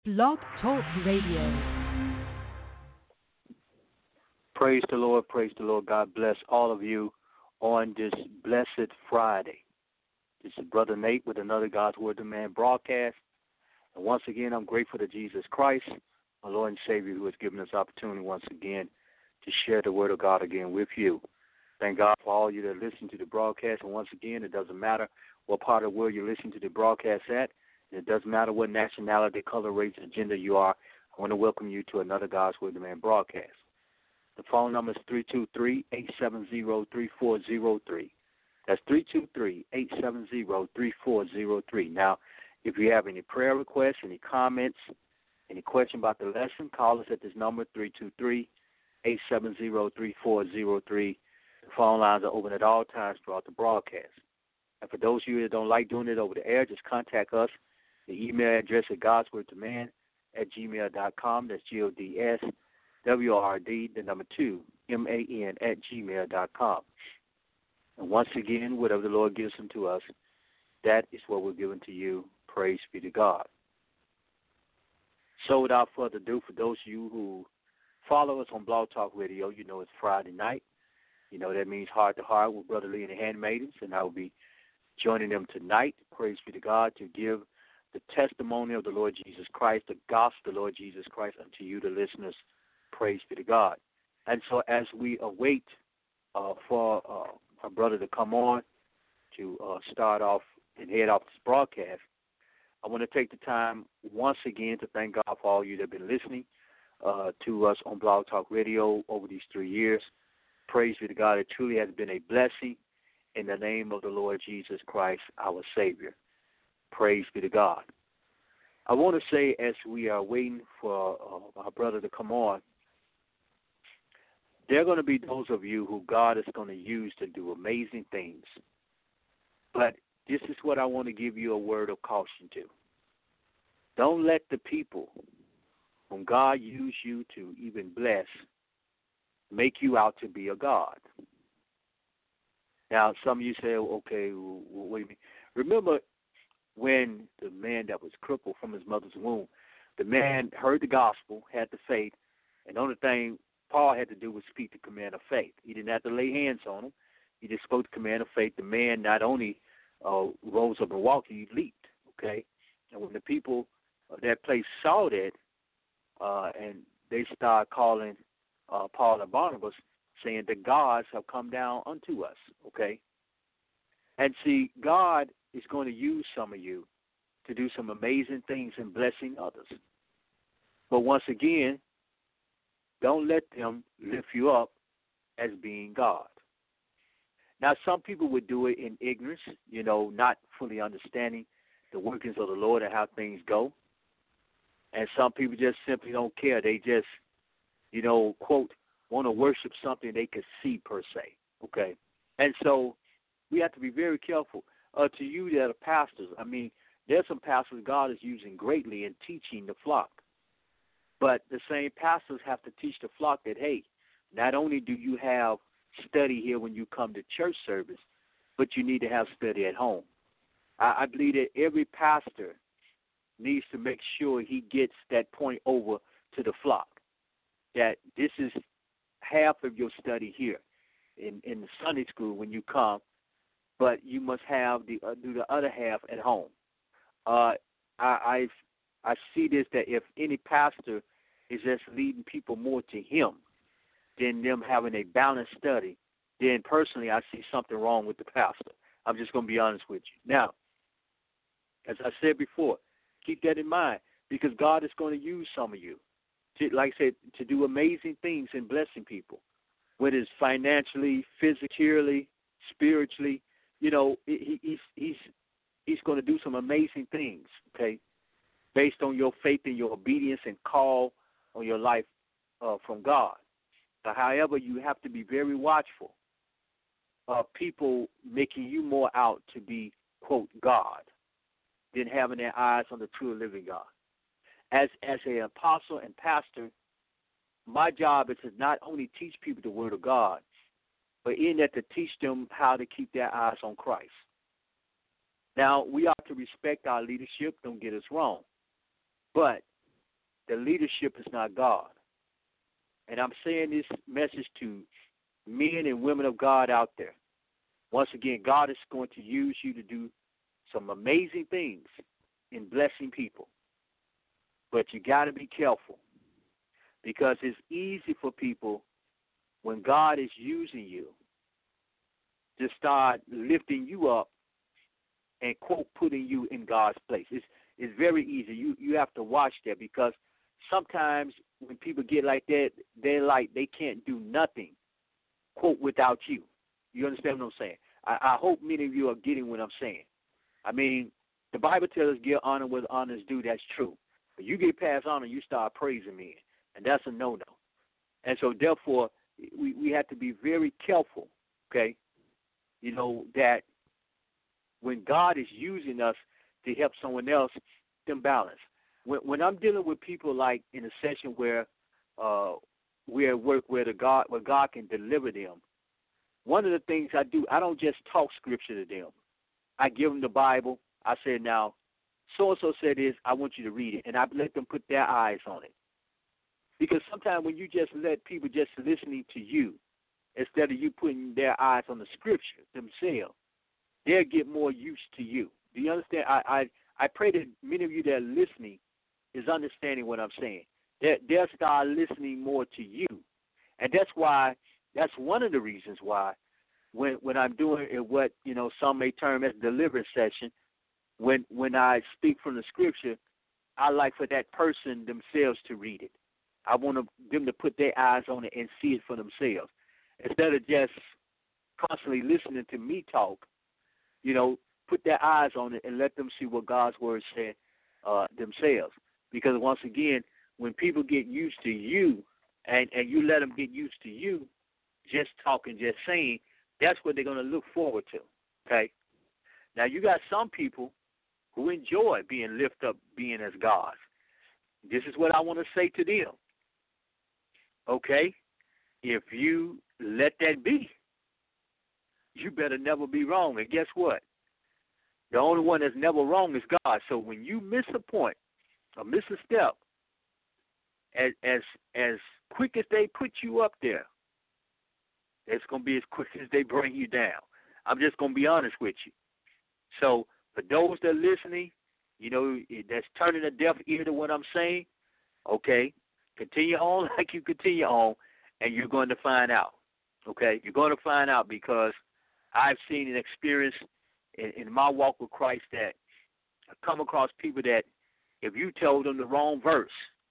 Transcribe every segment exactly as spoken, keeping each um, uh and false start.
Blog Talk Radio. Praise the Lord, praise the Lord. God bless all of you on this blessed Friday. This is Brother Nate with another God's Word to Man broadcast. And once again, I'm grateful to Jesus Christ, my Lord and Savior, who has given us opportunity once again to share the Word of God again with you. Thank God for all of you that listen to the broadcast. And once again, it doesn't matter what part of the world you're listening to the broadcast at. It doesn't matter what nationality, color, race, or gender you are. I want to welcome you to another God's Word to Man broadcast. The phone number is three two three, eight seven zero, three four zero three. That's three two three, eight seven zero, three four zero three. Now, if you have any prayer requests, any comments, any question about the lesson, call us at this number, three two three, eight seven zero, three four zero three. The phone lines are open at all times throughout the broadcast. And for those of you that don't like doing it over the air, just contact us. The email address is godswordtoman at gmail dot com. That's G O D S W R D, the number two, M A N, at gmail dot com. And once again, whatever the Lord gives unto us, that is what we're giving to you. Praise be to God. So without further ado, for those of you who follow us on Blog Talk Radio, you know it's Friday night. You know that means Heart to Heart with Brother Lee and the Handmaidens, and I will be joining them tonight, praise be to God, to give the testimony of the Lord Jesus Christ, the gospel of the Lord Jesus Christ unto you, the listeners, praise be to God. And so as we await uh, for uh, our brother to come on to uh, start off and head off this broadcast, I want to take the time once again to thank God for all you that have been listening uh, to us on Blog Talk Radio over these three years. Praise be to God. It truly has been a blessing in the name of the Lord Jesus Christ, our Savior. Praise be to God. I want to say, as we are waiting for uh, our brother to come on, there are going to be those of you who God is going to use to do amazing things. But this is what I want to give you a word of caution to. Don't let the people whom God used you to even bless make you out to be a God. Now, some of you say, okay, what do you mean? Remember, when the man that was crippled from his mother's womb, the man heard the gospel, had the faith, and the only thing Paul had to do was speak the command of faith. He didn't have to lay hands on him. He just spoke the command of faith. The man not only uh, rose up and walked, he leaped, okay? And when the people of that place saw that, uh, and they started calling uh, Paul and Barnabas, saying, the gods have come down unto us, okay? And see, God is going to use some of you to do some amazing things and blessing others. But once again, don't let them lift you up as being God. Now, some people would do it in ignorance, you know, not fully understanding the workings of the Lord and how things go. And some people just simply don't care. They just, you know, quote, want to worship something they can see per se, okay? And so we have to be very careful. Uh, to you that are pastors, I mean, there's some pastors God is using greatly in teaching the flock. But the same pastors have to teach the flock that, hey, not only do you have study here when you come to church service, but you need to have study at home. I, I believe that every pastor needs to make sure he gets that point over to the flock, that this is half of your study here in, in the Sunday school when you come, but you must have the uh, do the other half at home. Uh, I I've, I see this, that if any pastor is just leading people more to him than them having a balanced study, then personally I see something wrong with the pastor. I'm just going to be honest with you. Now, as I said before, keep that in mind, because God is going to use some of you, to, like I said, to do amazing things in blessing people, whether it's financially, physically, spiritually. You know, he, he's he's he's going to do some amazing things, okay, based on your faith and your obedience and call on your life uh, from God. But however, you have to be very watchful of people making you more out to be, quote, God, than having their eyes on the true and living God. As as an apostle and pastor, my job is to not only teach people the word of God, but in that to teach them how to keep their eyes on Christ. Now, we ought to respect our leadership, don't get us wrong. But the leadership is not God. And I'm saying this message to men and women of God out there. Once again, God is going to use you to do some amazing things in blessing people. But you got to be careful, because it's easy for people, when God is using you, to start lifting you up and, quote, putting you in God's place. It's, it's very easy. You you have to watch that, because sometimes when people get like that, they're like they can't do nothing, quote, without you. You understand what I'm saying? I, I hope many of you are getting what I'm saying. I mean, the Bible tells us give honor where honor is due. That's true. But you get past honor, you start praising me, and that's a no-no. And so, therefore, we, we have to be very careful, okay, you know, that when God is using us to help someone else, them balance. When, when I'm dealing with people like in a session where uh, we're at work where, the God, where God can deliver them, one of the things I do, I don't just talk scripture to them. I give them the Bible. I say, now, so-and-so said this, I want you to read it, and I let them put their eyes on it. Because sometimes when you just let people just listening to you, instead of you putting their eyes on the scripture themselves, they'll get more used to you. Do you understand? I, I, I pray that many of you that are listening is understanding what I'm saying. They'll, they'll start listening more to you. And that's why, that's one of the reasons why when when I'm doing what, you know, some may term as deliverance session, when when I speak from the scripture, I like for that person themselves to read it. I want them to put their eyes on it and see it for themselves. Instead of just constantly listening to me talk, you know, put their eyes on it and let them see what God's word said uh, themselves. Because once again, when people get used to you and, and you let them get used to you, just talking, just saying, that's what they're going to look forward to, okay? Now, you got some people who enjoy being lifted up, being as gods. This is what I want to say to them, okay? If you let that be, you better never be wrong. And guess what? The only one that's never wrong is God. So when you miss a point or miss a step, as as as quick as they put you up there, it's going to be as quick as they bring you down. I'm just going to be honest with you. So for those that are listening, you know, that's turning a deaf ear to what I'm saying, okay, continue on like you continue on, and you're going to find out, okay? You're going to find out, because I've seen and experienced in, in my walk with Christ that I come across people that if you told them the wrong verse,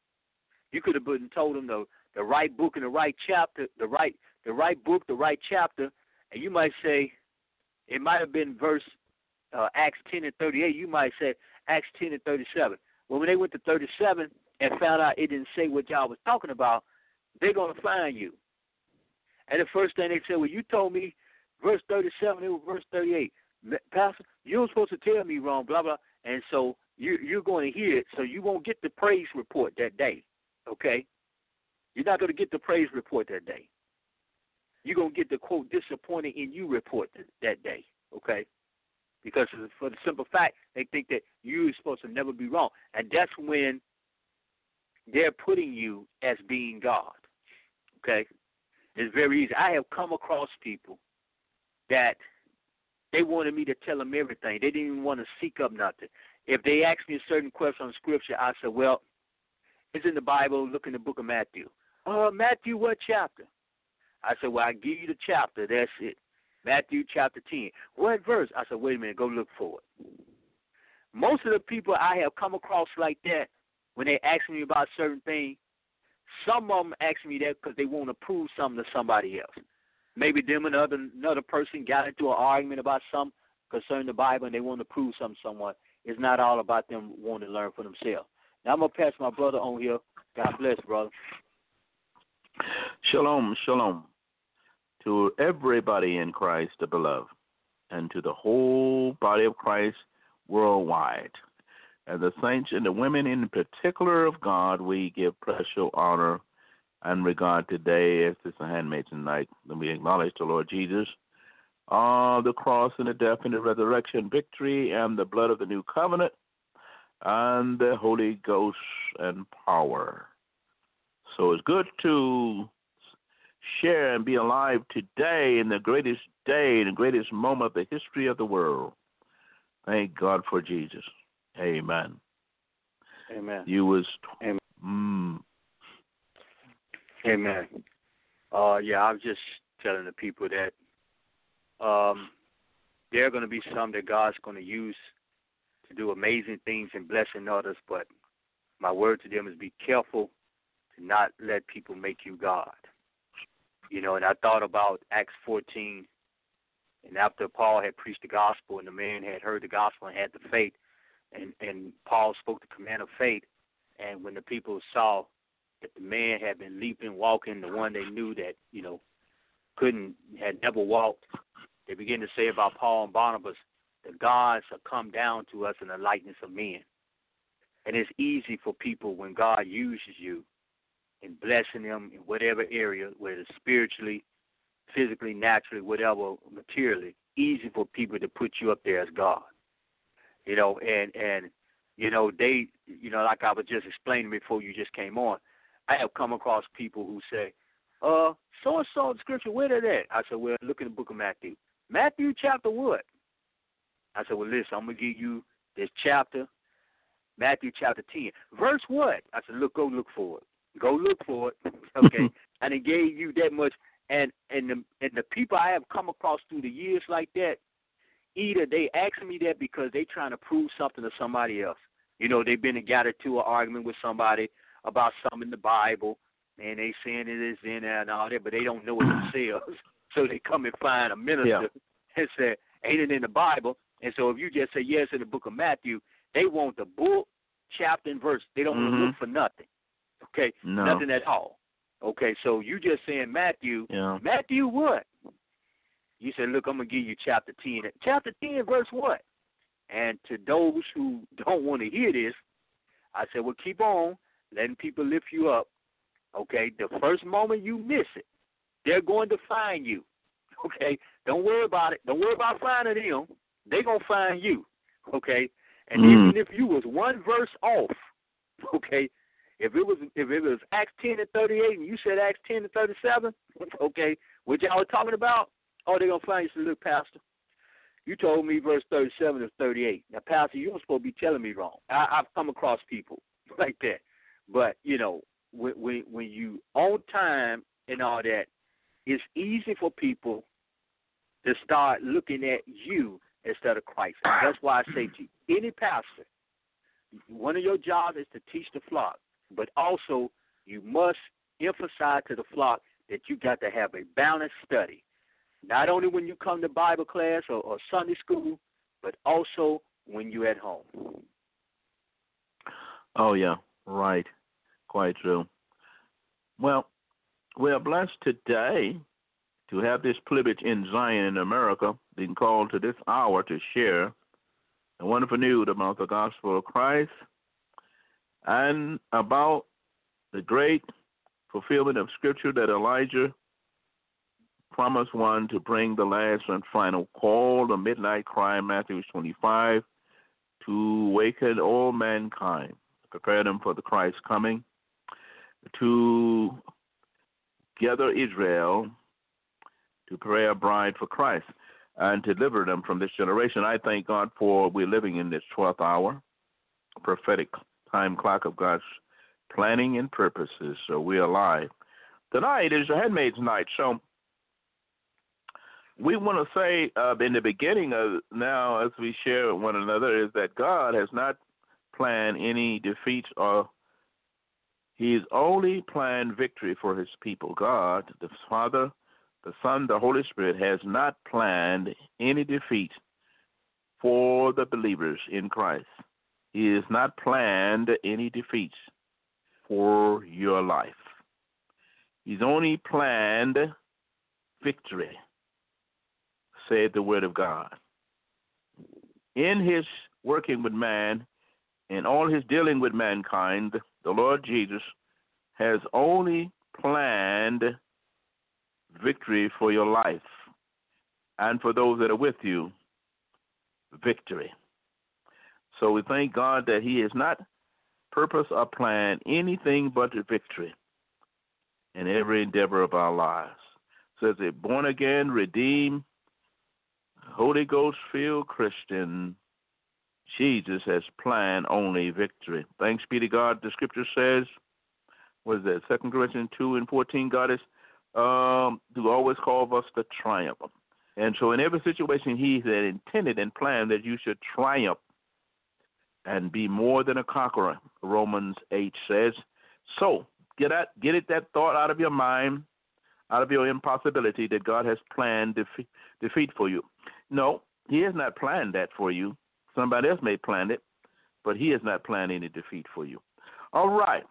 you could have been told them the, the right book and the right chapter, the right the right book, the right chapter, and you might say, it might have been verse uh, Acts ten and thirty-eight. You might say Acts ten and thirty-seven. Well, when they went to thirty-seven and found out it didn't say what y'all was talking about, they're going to find you. And the first thing they said, well, you told me verse thirty-seven, it was verse thirty-eight. Pastor, you were supposed to tell me wrong, blah, blah. And so you, you're going to hear it, so you won't get the praise report that day, okay? You're not going to get the praise report that day. You're going to get the, quote, disappointed in you report th- that day, okay? Because for the simple fact, they think that you're supposed to never be wrong. And that's when they're putting you as being God, okay? It's very easy. I have come across people that they wanted me to tell them everything. They didn't even want to seek up nothing. If they asked me a certain question on Scripture, I said, well, it's in the Bible. Look in the book of Matthew. Uh, Matthew, what chapter? I said, well, I give you the chapter. That's it. Matthew chapter ten. What verse? I said, wait a minute, go look for it. Most of the people I have come across like that, when they ask me about certain things, some of them ask me that because they want to prove something to somebody else. Maybe them and another, another person got into an argument about something concerning the Bible, and they want to prove something to someone. It's not all about them wanting to learn for themselves. Now, I'm going to pass my brother on here. God bless, brother. Shalom, shalom to everybody in Christ, the beloved, and to the whole body of Christ worldwide. And the saints and the women in particular of God, we give special honor and regard today as this handmaid's night. Then we acknowledge the Lord Jesus, uh, the cross and the death and the resurrection, victory and the blood of the new covenant, and the Holy Ghost and power. So it's good to share and be alive today in the greatest day, the greatest moment of the history of the world. Thank God for Jesus. Amen. Amen. You was Amen. Mm, Amen. Uh, yeah, I was just telling the people that um, there are going to be some that God's going to use to do amazing things and blessing others, but my word to them is be careful to not let people make you God. You know, and I thought about Acts fourteen, and after Paul had preached the gospel and the man had heard the gospel and had the faith, and, and Paul spoke the command of faith, and when the people saw that the man had been leaping, walking, the one they knew that, you know, couldn't, had never walked, they began to say about Paul and Barnabas, the gods have come down to us in the likeness of men. And it's easy for people when God uses you in blessing them in whatever area, whether it's spiritually, physically, naturally, whatever, materially, easy for people to put you up there as God. You know, and, and you know, they, you know, like I was just explaining before you just came on, I have come across people who say, uh, so-and-so in Scripture, where did that? I said, well, look in the book of Matthew. Matthew chapter what? I said, well, listen, I'm going to give you this chapter, Matthew chapter ten. Verse what? I said, look, go look for it. Go look for it, okay? And it gave you that much. And and the, and the people I have come across through the years like that, either they ask me that because they trying to prove something to somebody else. You know, they've been gathered to an argument with somebody about something in the Bible, and they saying it is in there and all that, but they don't know it themselves. So they come and find a minister yeah. and say, ain't it in the Bible? And so if you just say, yes, in the book of Matthew, they want the book, chapter, and verse. They don't mm-hmm. want to look for nothing. Okay? No. Nothing at all. Okay, so you just saying Matthew. Yeah. Matthew what? You said, look, I'm going to give you chapter ten. Chapter ten, verse what? And to those who don't want to hear this, I said, well, keep on letting people lift you up. Okay? The first moment you miss it, they're going to find you. Okay? Don't worry about it. Don't worry about finding them. They're going to find you. Okay? And mm. even if you was one verse off, okay, if it was if it was Acts ten and thirty-eight and you said Acts ten and thirty-seven, okay, what y'all were talking about, oh, they're going to find you. So, look, Pastor, you told me verse thirty-seven is thirty-eight. Now, Pastor, you were supposed to be telling me wrong. I, I've come across people like that. But, you know, when, when, when you on time and all that, it's easy for people to start looking at you instead of Christ. And that's why I say to you, any pastor, one of your jobs is to teach the flock, but also you must emphasize to the flock that you got to have a balanced study, not only when you come to Bible class or, or Sunday school, but also when you're at home. Oh, yeah, right. Quite true. Well, we are blessed today to have this privilege in Zion in America, being called to this hour to share the wonderful news about the gospel of Christ and about the great fulfillment of Scripture that Elijah promised one to bring the last and final call, the midnight cry, Matthew twenty-five, to awaken all mankind, prepare them for the Christ coming, to gather Israel, to pray a bride for Christ, and to deliver them from this generation. I thank God for we're living in this twelfth hour, prophetic time clock of God's planning and purposes, so we're alive. Tonight is a handmaid's night, so we want to say uh, in the beginning of now, as we share with one another, is that God has not planned any defeats, or He's only planned victory for His people. God, the Father, the Son, the Holy Spirit, has not planned any defeat for the believers in Christ. He has not planned any defeats for your life. He's only planned victory, said the Word of God. In His working with man, in all His dealing with mankind, the Lord Jesus has only planned victory for your life, and for those that are with you, victory. So we thank God that he has not purpose or plan anything but the victory in every endeavor of our lives. So as a born-again, redeemed, Holy Ghost-filled Christian, Jesus has planned only victory. Thanks be to God. The scripture says, what is that, Second Corinthians two and fourteen, God is um, to always call us to triumph. And so in every situation, he had intended and planned that you should triumph and be more than a conqueror, Romans eight says. So get at, get it, that thought out of your mind, out of your impossibility that God has planned defeat, defeat for you. No, he has not planned that for you. Somebody else may plan it, but he has not planned any defeat for you. All right.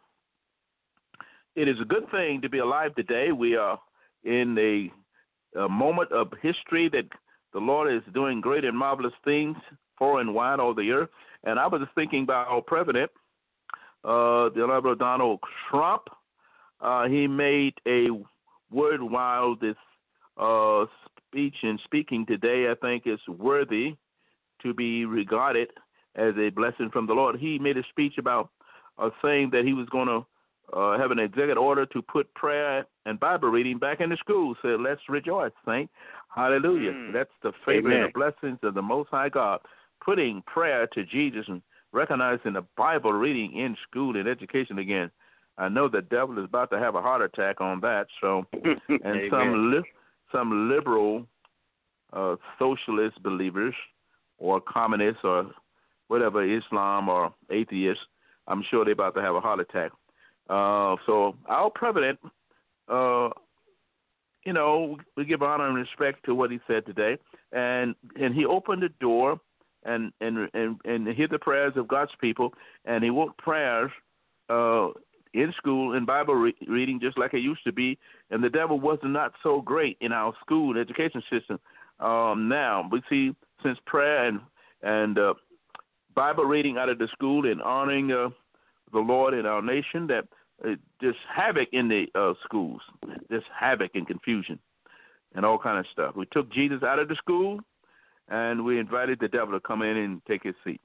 It is a good thing to be alive today. We are in a, a moment of history that the Lord is doing great and marvelous things far and wide all the earth. And I was thinking about our president, uh, the Honorable Donald Trump. Uh, he made a worthwhile this uh, speech and speaking today. I think is worthy to be regarded as a blessing from the Lord. He made a speech about uh, saying that he was going to uh, have an executive order to put prayer and Bible reading back in the schools. So let's rejoice, saint. Hallelujah. Mm. That's the favor Amen. And the blessings of the Most High God. Putting prayer to Jesus and recognizing the Bible reading in school and education again. I know the devil is about to have a heart attack on that. So, and some li- some liberal uh, socialist believers or communists or whatever, Islam or atheists, I'm sure they're about to have a heart attack. Uh, so our president, uh, you know, we give honor and respect to what he said today, and and he opened the door and and and, and hear the prayers of God's people, and he want prayers uh, in school and Bible re- reading just like it used to be, and the devil was not so great in our school and education system. Um, now we see since prayer and and uh, Bible reading out of the school and honoring uh, the Lord in our nation, that uh, just havoc in the uh, schools, just havoc and confusion and all kind of stuff. We took Jesus out of the school, and we invited the devil to come in and take his seat.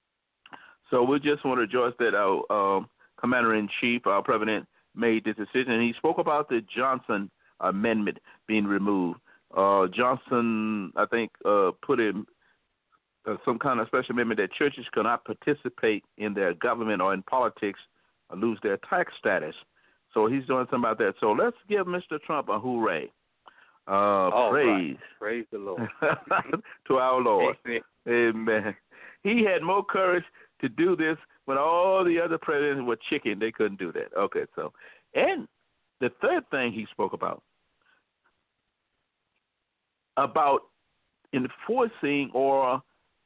So we just want to rejoice that our uh, commander-in-chief, our president, made this decision. And he spoke about the Johnson Amendment being removed. Uh, Johnson, I think, uh, put in uh, some kind of special amendment that churches cannot participate in their government or in politics or lose their tax status. So he's doing something about that. So let's give Mister Trump a hooray. Uh, praise. Right. Praise the Lord. To our Lord. Amen. Amen. He had more courage to do this when all the other presidents were chicken. They couldn't do that. Okay, so. And the third thing he spoke about, about enforcing or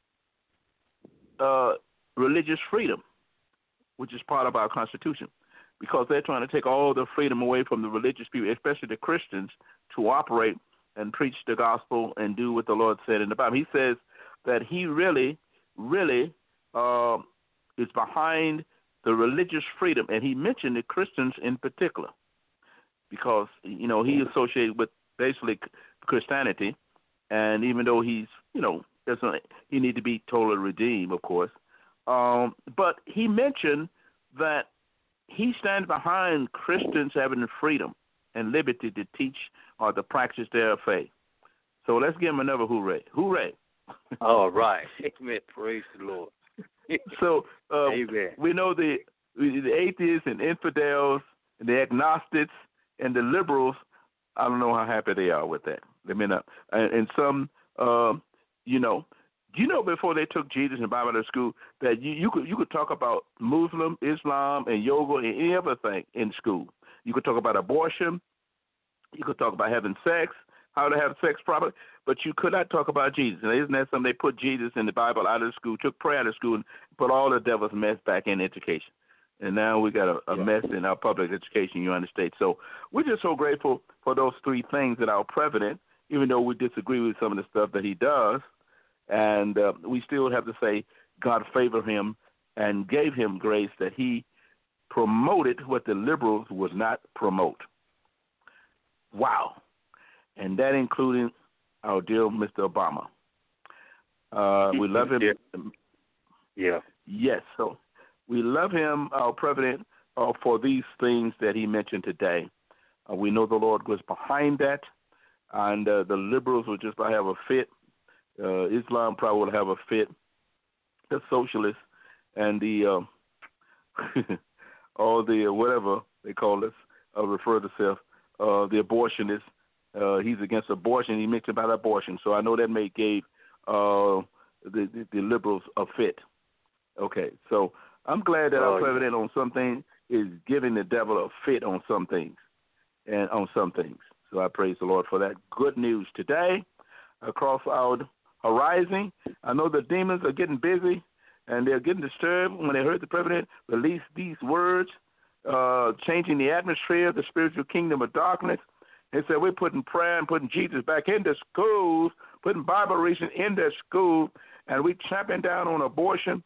uh, religious freedom, which is part of our Constitution, because they're trying to take all the freedom away from the religious people, especially the Christians, to operate and preach the gospel and do what the Lord said in the Bible. He says that he really, really uh, is behind the religious freedom, and he mentioned the Christians in particular because, you know, he associated with basically Christianity, and even though he's, you know, doesn't, he need to be totally redeemed, of course, um, but he mentioned that he stands behind Christians having the freedom and liberty to teach or to practice their faith. So let's give him another hooray. Hooray. All right. Amen. Praise the Lord. So uh, Amen. we know the, the atheists and infidels and the agnostics and the liberals, I don't know how happy they are with that. I mean, uh, and, and some, uh, you know, do you know before they took Jesus and Bible to school that you, you could you could talk about Muslim, Islam, and yoga and any other thing in school? You could talk about abortion. You could talk about having sex, how to have sex properly, but you could not talk about Jesus. And isn't that something? They put Jesus in the Bible out of school, took prayer out of school, and put all the devil's mess back in education. And now we got a, a yeah. mess in our public education in the United States. So we're just so grateful for those three things that our president, even though we disagree with some of the stuff that he does, and uh, we still have to say God favored him and gave him grace that he promoted what the liberals would not promote. Wow. And that including our dear Mister Obama. Uh, we love him. Yeah. yeah. Yes, so we love him, our president, uh, for these things that he mentioned today. Uh, we know the Lord was behind that, and uh, the liberals will just have a fit. Uh, Islam probably will have a fit. The socialists and the uh, all the uh, whatever they call us, uh, refer to self, uh, the abortionists. Uh, he's against abortion. He mentioned about abortion, so I know that may gave uh, the, the the liberals a fit. Okay, so I'm glad that oh, our president yeah. on some things is giving the devil a fit on some things, and on some things. So I praise the Lord for that. Good news today across our horizon. I know the demons are getting busy, and they're getting disturbed when they heard the president release these words, uh, changing the atmosphere of the spiritual kingdom of darkness. They said we're putting prayer and putting Jesus back into schools, putting Bible reading in their school, and we champing down on abortion.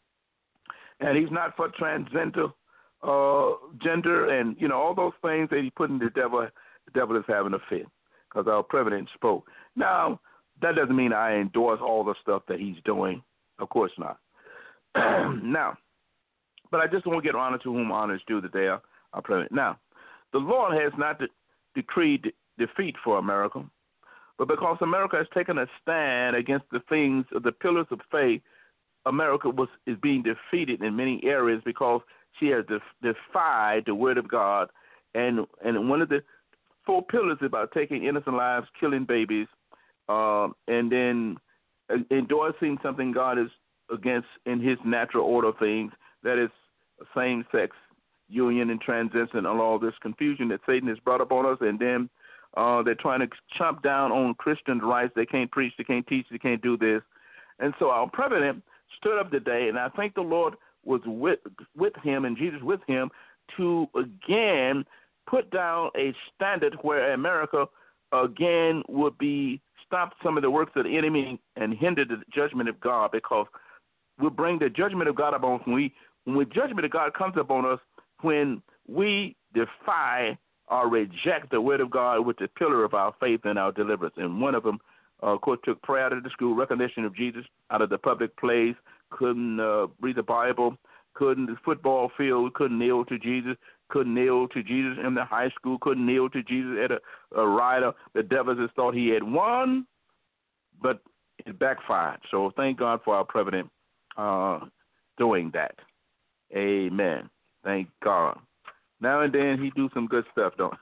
And he's not for transgender uh, gender, and you know all those things that he put in the devil. The devil is having a fit because our president spoke. Now that doesn't mean I endorse all the stuff that he's doing. Of course not. Now, but I just want to get honor to whom honor is due today. Our, our president. Now, the Lord has not de- decreed de- defeat for America, but because America has taken a stand against the things of the pillars of faith. America was is being defeated in many areas because she has def, defied the word of God, and and one of the four pillars is about taking innocent lives, killing babies, uh, and then endorsing something God is against in His natural order of things, that is same-sex union and transition and all this confusion that Satan has brought upon us, and then uh, they're trying to chomp down on Christian rights. They can't preach, they can't teach, they can't do this, and so our president stood up today, and I think the Lord was with with him and Jesus with him to again put down a standard where America again would be stop some of the works of the enemy and hinder the judgment of God, because we'll bring the judgment of God upon us when we when the judgment of God comes upon us when we defy or reject the word of God with the pillar of our faith and our deliverance. And one of them Uh, of course, took prayer out of the school, recognition of Jesus out of the public place, couldn't uh, read the Bible, couldn't the football field, couldn't kneel to Jesus, couldn't kneel to Jesus in the high school, couldn't kneel to Jesus at a, a rider. The devils just thought he had won, but it backfired. So thank God for our president uh, doing that. Amen. Thank God. Now and then he do some good stuff, don't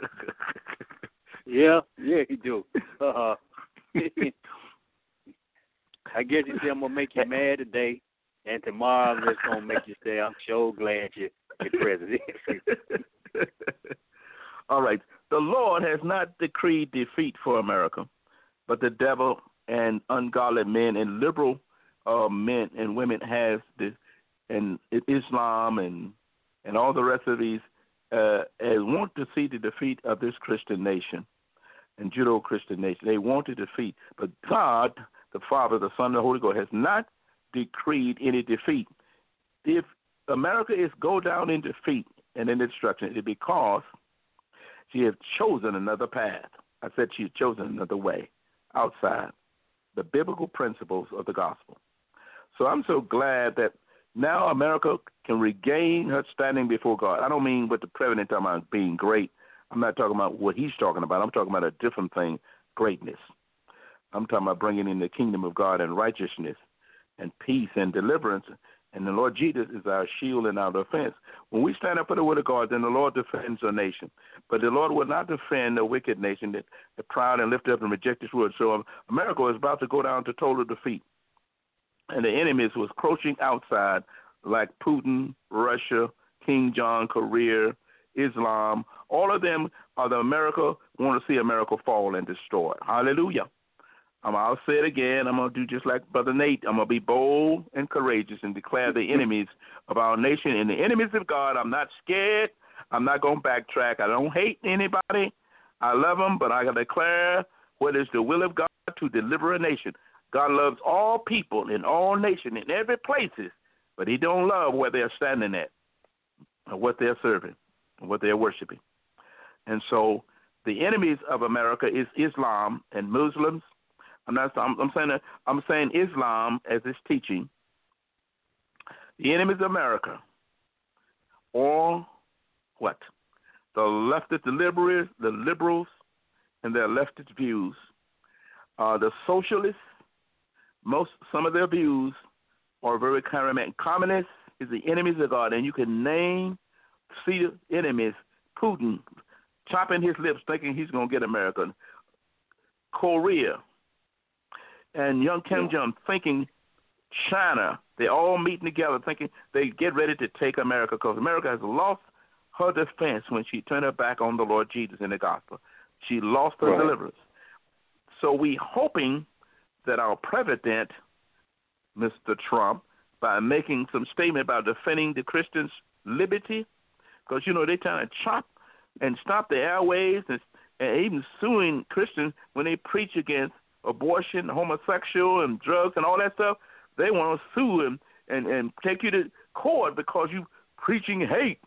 he? yeah, yeah, he do. Uh-huh. I guess you say I'm gonna make you mad today, and tomorrow I'm just gonna make you say I'm so glad you're, you're president. All right. The Lord has not decreed defeat for America, but the devil and ungodly men and liberal uh, men and women has this, and Islam and and all the rest of these uh, want to see the defeat of this Christian nation and Judeo-Christian nation. They want to defeat. But God, the Father, the Son, and the Holy Ghost, has not decreed any defeat. If America is go down in defeat and in destruction, it's because she has chosen another path. I said she has chosen another way outside the biblical principles of the gospel. So I'm so glad that now America can regain her standing before God. I don't mean what the president talking about being great. I'm not talking about what he's talking about. I'm talking about a different thing, greatness. I'm talking about bringing in the kingdom of God and righteousness and peace and deliverance. And the Lord Jesus is our shield and our defense. When we stand up for the word of God, then the Lord defends our nation. But the Lord will not defend a wicked nation that is proud and lifted up and reject his word. So America is about to go down to total defeat. And the enemies was crouching outside like Putin, Russia, King John, Korea, Islam. All of them are the America, want to see America fall and destroyed. Hallelujah. Um, I'll say it again. I'm going to do just like Brother Nate. I'm going to be bold and courageous and declare the enemies of our nation and the enemies of God. I'm not scared. I'm not going to backtrack. I don't hate anybody. I love them, but I can declare what is the will of God to deliver a nation. God loves all people in all nations, in every places, but he don't love where they're standing at or what they're serving or what they're worshiping. And so the enemies of America is Islam and Muslims. I'm not. I'm, I'm saying. I'm saying Islam as its teaching, the enemies of America, or what? The leftist, the liberals, the liberals, and their leftist views. Uh, the socialists, most some of their views are very charismatic. Communists is the enemies of God, and you can name, see the enemies. Putin chopping his lips, thinking he's going to get America. Korea and young Kim Jong thinking China. They all meeting together, thinking they get ready to take America because America has lost her defense when she turned her back on the Lord Jesus in the gospel. She lost her right. deliverance. So we hoping that our president, Mister Trump, by making some statement about defending the Christians' liberty, because, you know, they're trying to chop and stop the airwaves and, and even suing Christians when they preach against abortion, homosexual, and drugs and all that stuff. They want to sue him and, and take you to court because you preaching hate.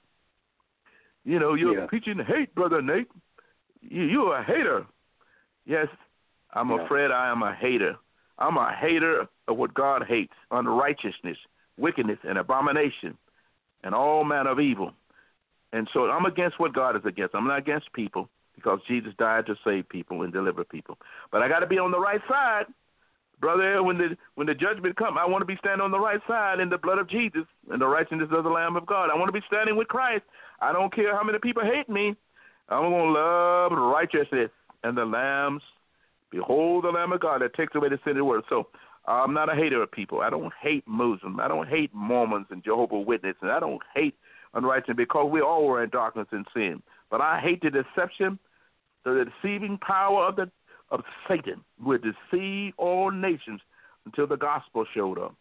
You know, you're yeah. preaching hate, Brother Nate. You, you're a hater. Yes, I'm yeah. afraid I am a hater. I'm a hater of what God hates, unrighteousness, wickedness, and abomination, and all manner of evil. And so I'm against what God is against. I'm not against people because Jesus died to save people and deliver people. But I got to be on the right side. Brother, when the when the judgment comes, I want to be standing on the right side in the blood of Jesus and the righteousness of the Lamb of God. I want to be standing with Christ. I don't care how many people hate me. I'm going to love righteousness and the Lamb's. Behold the Lamb of God that takes away the sin of the world. So I'm not a hater of people. I don't hate Muslims. I don't hate Mormons and Jehovah's Witnesses. And I don't hate unrighteousness because we all were in darkness and sin. But I hate the deception, the deceiving power of the of Satan, who would deceive all nations until the gospel showed up.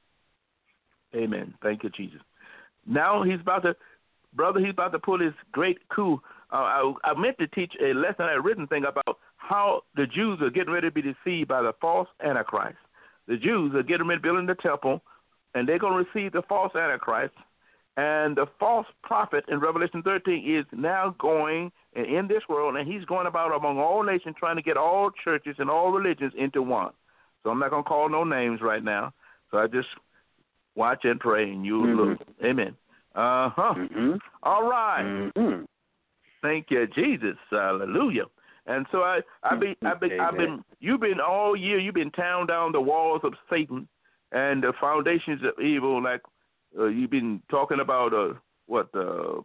Amen. Thank you, Jesus. Now he's about to, brother, he's about to pull his great coup. Uh, I, I meant to teach a lesson, I had written thing about how the Jews are getting ready to be deceived by the false Antichrist. The Jews are getting ready to build in the temple, and they're going to receive the false Antichrist. And the false prophet in Revelation thirteen is now going in this world, and he's going about among all nations trying to get all churches and all religions into one. So I'm not going to call no names right now. So I just watch and pray, and you mm-hmm. look. Amen. Uh-huh. Mm-hmm. All right. Mm-hmm. Thank you, Jesus. Hallelujah. And so I, I've been, I've been, I've been, you've been all year, you've been tearing down the walls of Satan and the foundations of evil. Like uh, you've been talking about uh, what uh,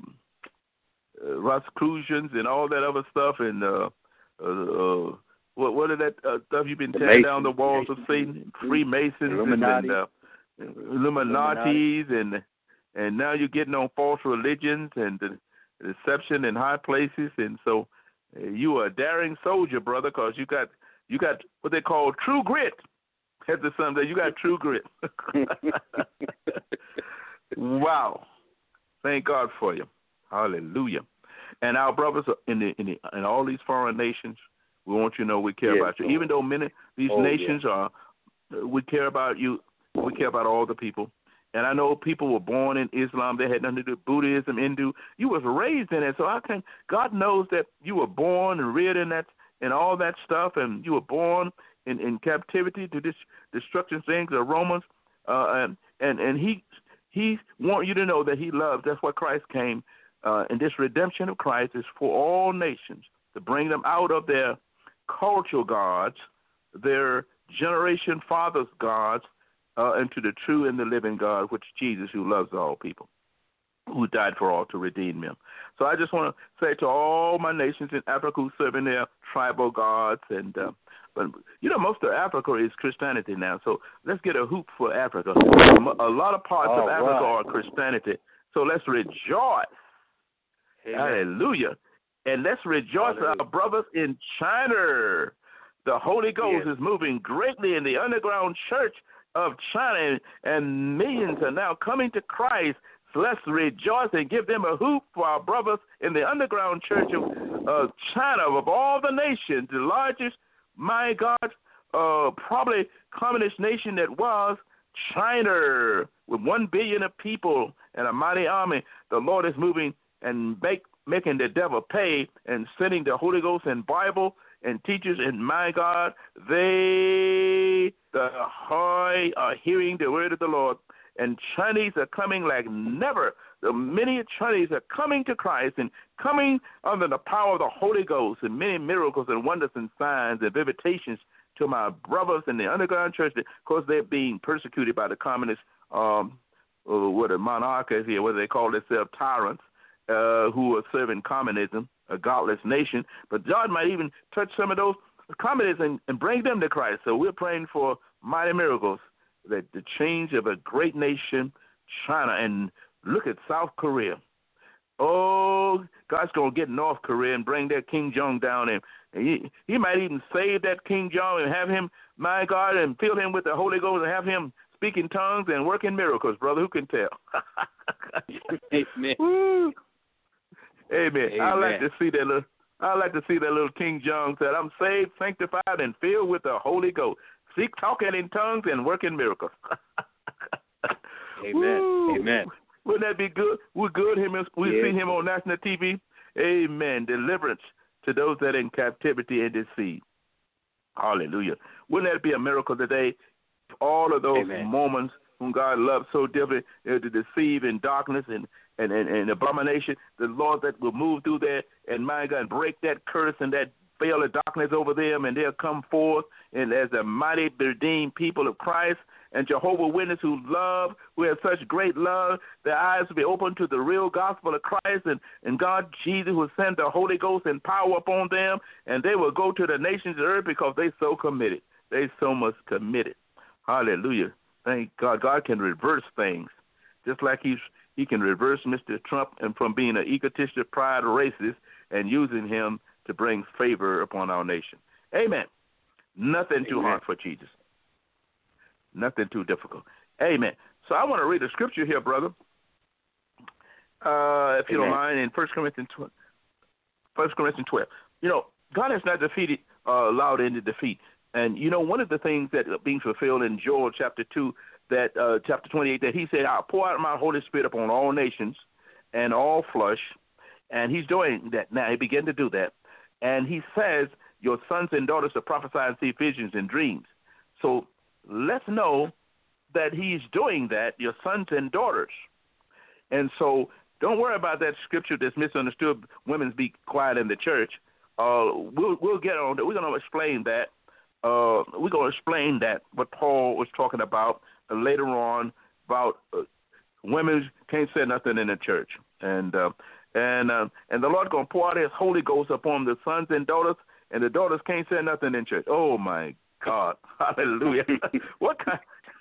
uh, Rosicrucians and all that other stuff, and uh, uh, uh, what what are that uh, stuff you've been tearing down the walls of Satan? Freemasons Illuminati. and uh, Illuminatis, and and now you're getting on false religions and the deception in high places, and so. You are a daring soldier, brother, because you got you got what they call true grit. At the Sunday, you got true grit. Wow! Thank God for you. Hallelujah! And our brothers in the in the in all these foreign nations, we want you to know we care yes, about you. Lord. Even though many these oh, nations yeah. are, we care about you. We care about all the people. And I know people were born in Islam. They had nothing to do with Buddhism, Hindu. You was raised in it. So I can, God knows that you were born and reared in that and all that stuff, and you were born in, in captivity to this destruction things, the Romans. Uh, and, and, and he he want you to know that he loves. That's why Christ came. Uh, and this redemption of Christ is for all nations, to bring them out of their cultural gods, their generation fathers' gods, Uh, into the true and the living God, which is Jesus, who loves all people, who died for all to redeem them. So I just want to say to all my nations in Africa who serve in their tribal gods, and uh, but you know most of Africa is Christianity now. So let's get a hoop for Africa. A lot of parts all of Africa right. are Christianity. So let's rejoice. Amen. Hallelujah. And let's rejoice with our brothers in China. The Holy Ghost yes. is moving greatly in the underground church of China, and millions are now coming to Christ. So let's rejoice and give them a hoop for our brothers in the underground church of uh, China, of all the nations, the largest, my God, uh, probably communist nation that was China, with one billion of people and a mighty army. The Lord is moving and make, making the devil pay and sending the Holy Ghost and Bible and teachers, and my God, they, the high, are hearing the word of the Lord, and Chinese are coming like never. The many Chinese are coming to Christ and coming under the power of the Holy Ghost, and many miracles and wonders and signs and visitations to my brothers in the underground church. Of course, they're being persecuted by the communist, um, uh, what a monarchies here, what do they call themselves, tyrants, uh, who are serving communism, a godless nation. But God might even touch some of those communists and, and bring them to Christ. So we're praying for mighty miracles, that the change of a great nation, China, and look at South Korea. Oh, God's going to get North Korea and bring that King Jong down, and he, he might even save that King Jong and have him, my God, and fill him with the Holy Ghost and have him speak in tongues and working miracles, brother. Who can tell? Amen. Woo. Amen. Amen. I like to see that little. I like to see that little King Jong said, "I'm saved, sanctified, and filled with the Holy Ghost. Seek talking in tongues and working miracles." Amen. Woo. Amen. Wouldn't that be good? We're good. Him, we yeah. see him on national T V. Amen. Deliverance to those that are in captivity and deceived. Hallelujah. Wouldn't that be a miracle today? All of those Amen. moments whom God loves so deeply, uh, to deceive in darkness and, and, and, and abomination, the Lord that will move through there and, my God, break that curse and that veil of darkness over them, and they'll come forth and as a mighty redeemed people of Christ, and Jehovah Witness who love, who have such great love, their eyes will be open to the real gospel of Christ, and, and God, Jesus, will send the Holy Ghost and power upon them, and they will go to the nations of the earth because they so committed. They so much committed. Hallelujah. Thank God. God can reverse things, just like he's, he can reverse Mister Trump and from being an egotistic, pride, racist, and using him to bring favor upon our nation. Amen. Nothing too Amen. hard for Jesus. Nothing too difficult. Amen. So I want to read a scripture here, brother, uh, if you Amen. don't mind, in First Corinthians twelve. You know, God has not defeated, uh, allowed any defeat. And, you know, one of the things that are being fulfilled in Joel chapter two, that uh, chapter twenty-eight, that he said, I'll pour out my Holy Spirit upon all nations and all flesh. And he's doing that now. He began to do that. And he says, your sons and daughters will prophesy and see visions and dreams. So let's know that he's doing that, your sons and daughters. And so don't worry about that scripture that's misunderstood, women be quiet in the church. Uh, we'll, we'll get on that. We're going to explain that. Uh, we're going to explain that, what Paul was talking about uh, later on about uh, women can't say nothing in the church. And uh, and uh, and the Lord going to pour out his Holy Ghost upon the sons and daughters, and the daughters can't say nothing in church. Oh, my God. Hallelujah. What kind?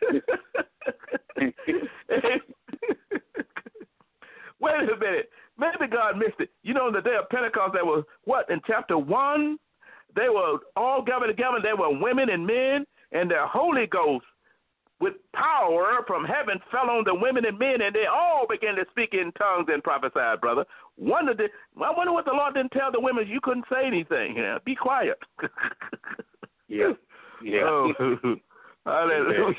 Wait a minute. Maybe God missed it. You know, on the day of Pentecost, there was, what, in chapter one? They were all gathered together. They were women and men, and the Holy Ghost with power from heaven fell on the women and men, and they all began to speak in tongues and prophesy, brother. Wonder did, I wonder what the Lord didn't tell the women. You couldn't say anything. You know, be quiet. Yeah. Yeah. Oh, hallelujah.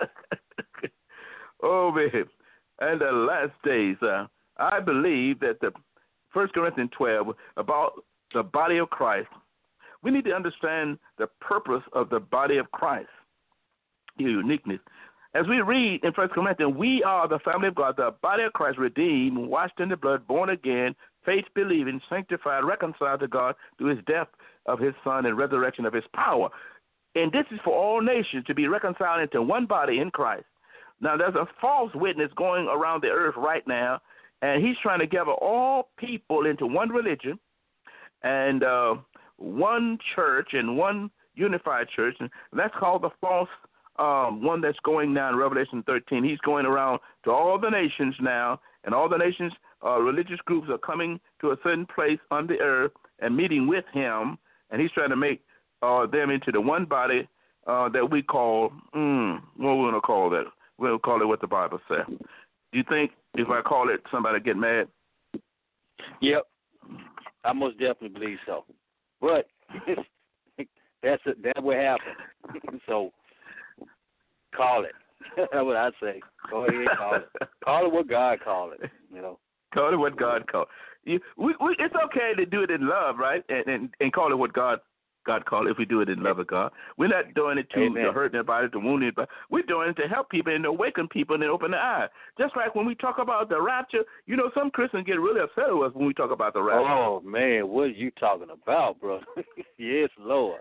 Oh, man. And the last days, uh, I believe that the First Corinthians twelve, about the body of Christ, we need to understand the purpose of the body of Christ, the uniqueness. As we read in First Corinthians, we are the family of God, the body of Christ, redeemed, washed in the blood, born again, faith believing, sanctified, reconciled to God through his death of his Son and resurrection of his power. And this is for all nations to be reconciled into one body in Christ. Now, there's a false witness going around the earth right now, and he's trying to gather all people into one religion and uh, one church and one unified church, and that's called the false um, one that's going now in Revelation thirteen. He's going around to all the nations now, and all the nations, uh, religious groups are coming to a certain place on the earth and meeting with him, and he's trying to make uh, them into the one body uh, that we call, mm, what are we going to call that? We'll call it what the Bible says. Do you think if I call it, somebody get mad? Yep. I most definitely believe so. But that's it. That will happen. So call it. That's what I say. Go ahead, call it. Call it what God called it. You know. Call it what God called. You, we, we, it's okay to do it in love, right? And, and and call it what God God called if we do it in love of God. We're not doing it to, Amen. to hurt anybody, to wound anybody. We're doing it to help people and to awaken people and open their eyes. Just like when we talk about the rapture, you know, some Christians get really upset with us when we talk about the rapture. Oh, man, what are you talking about, brother? Yes, Lord.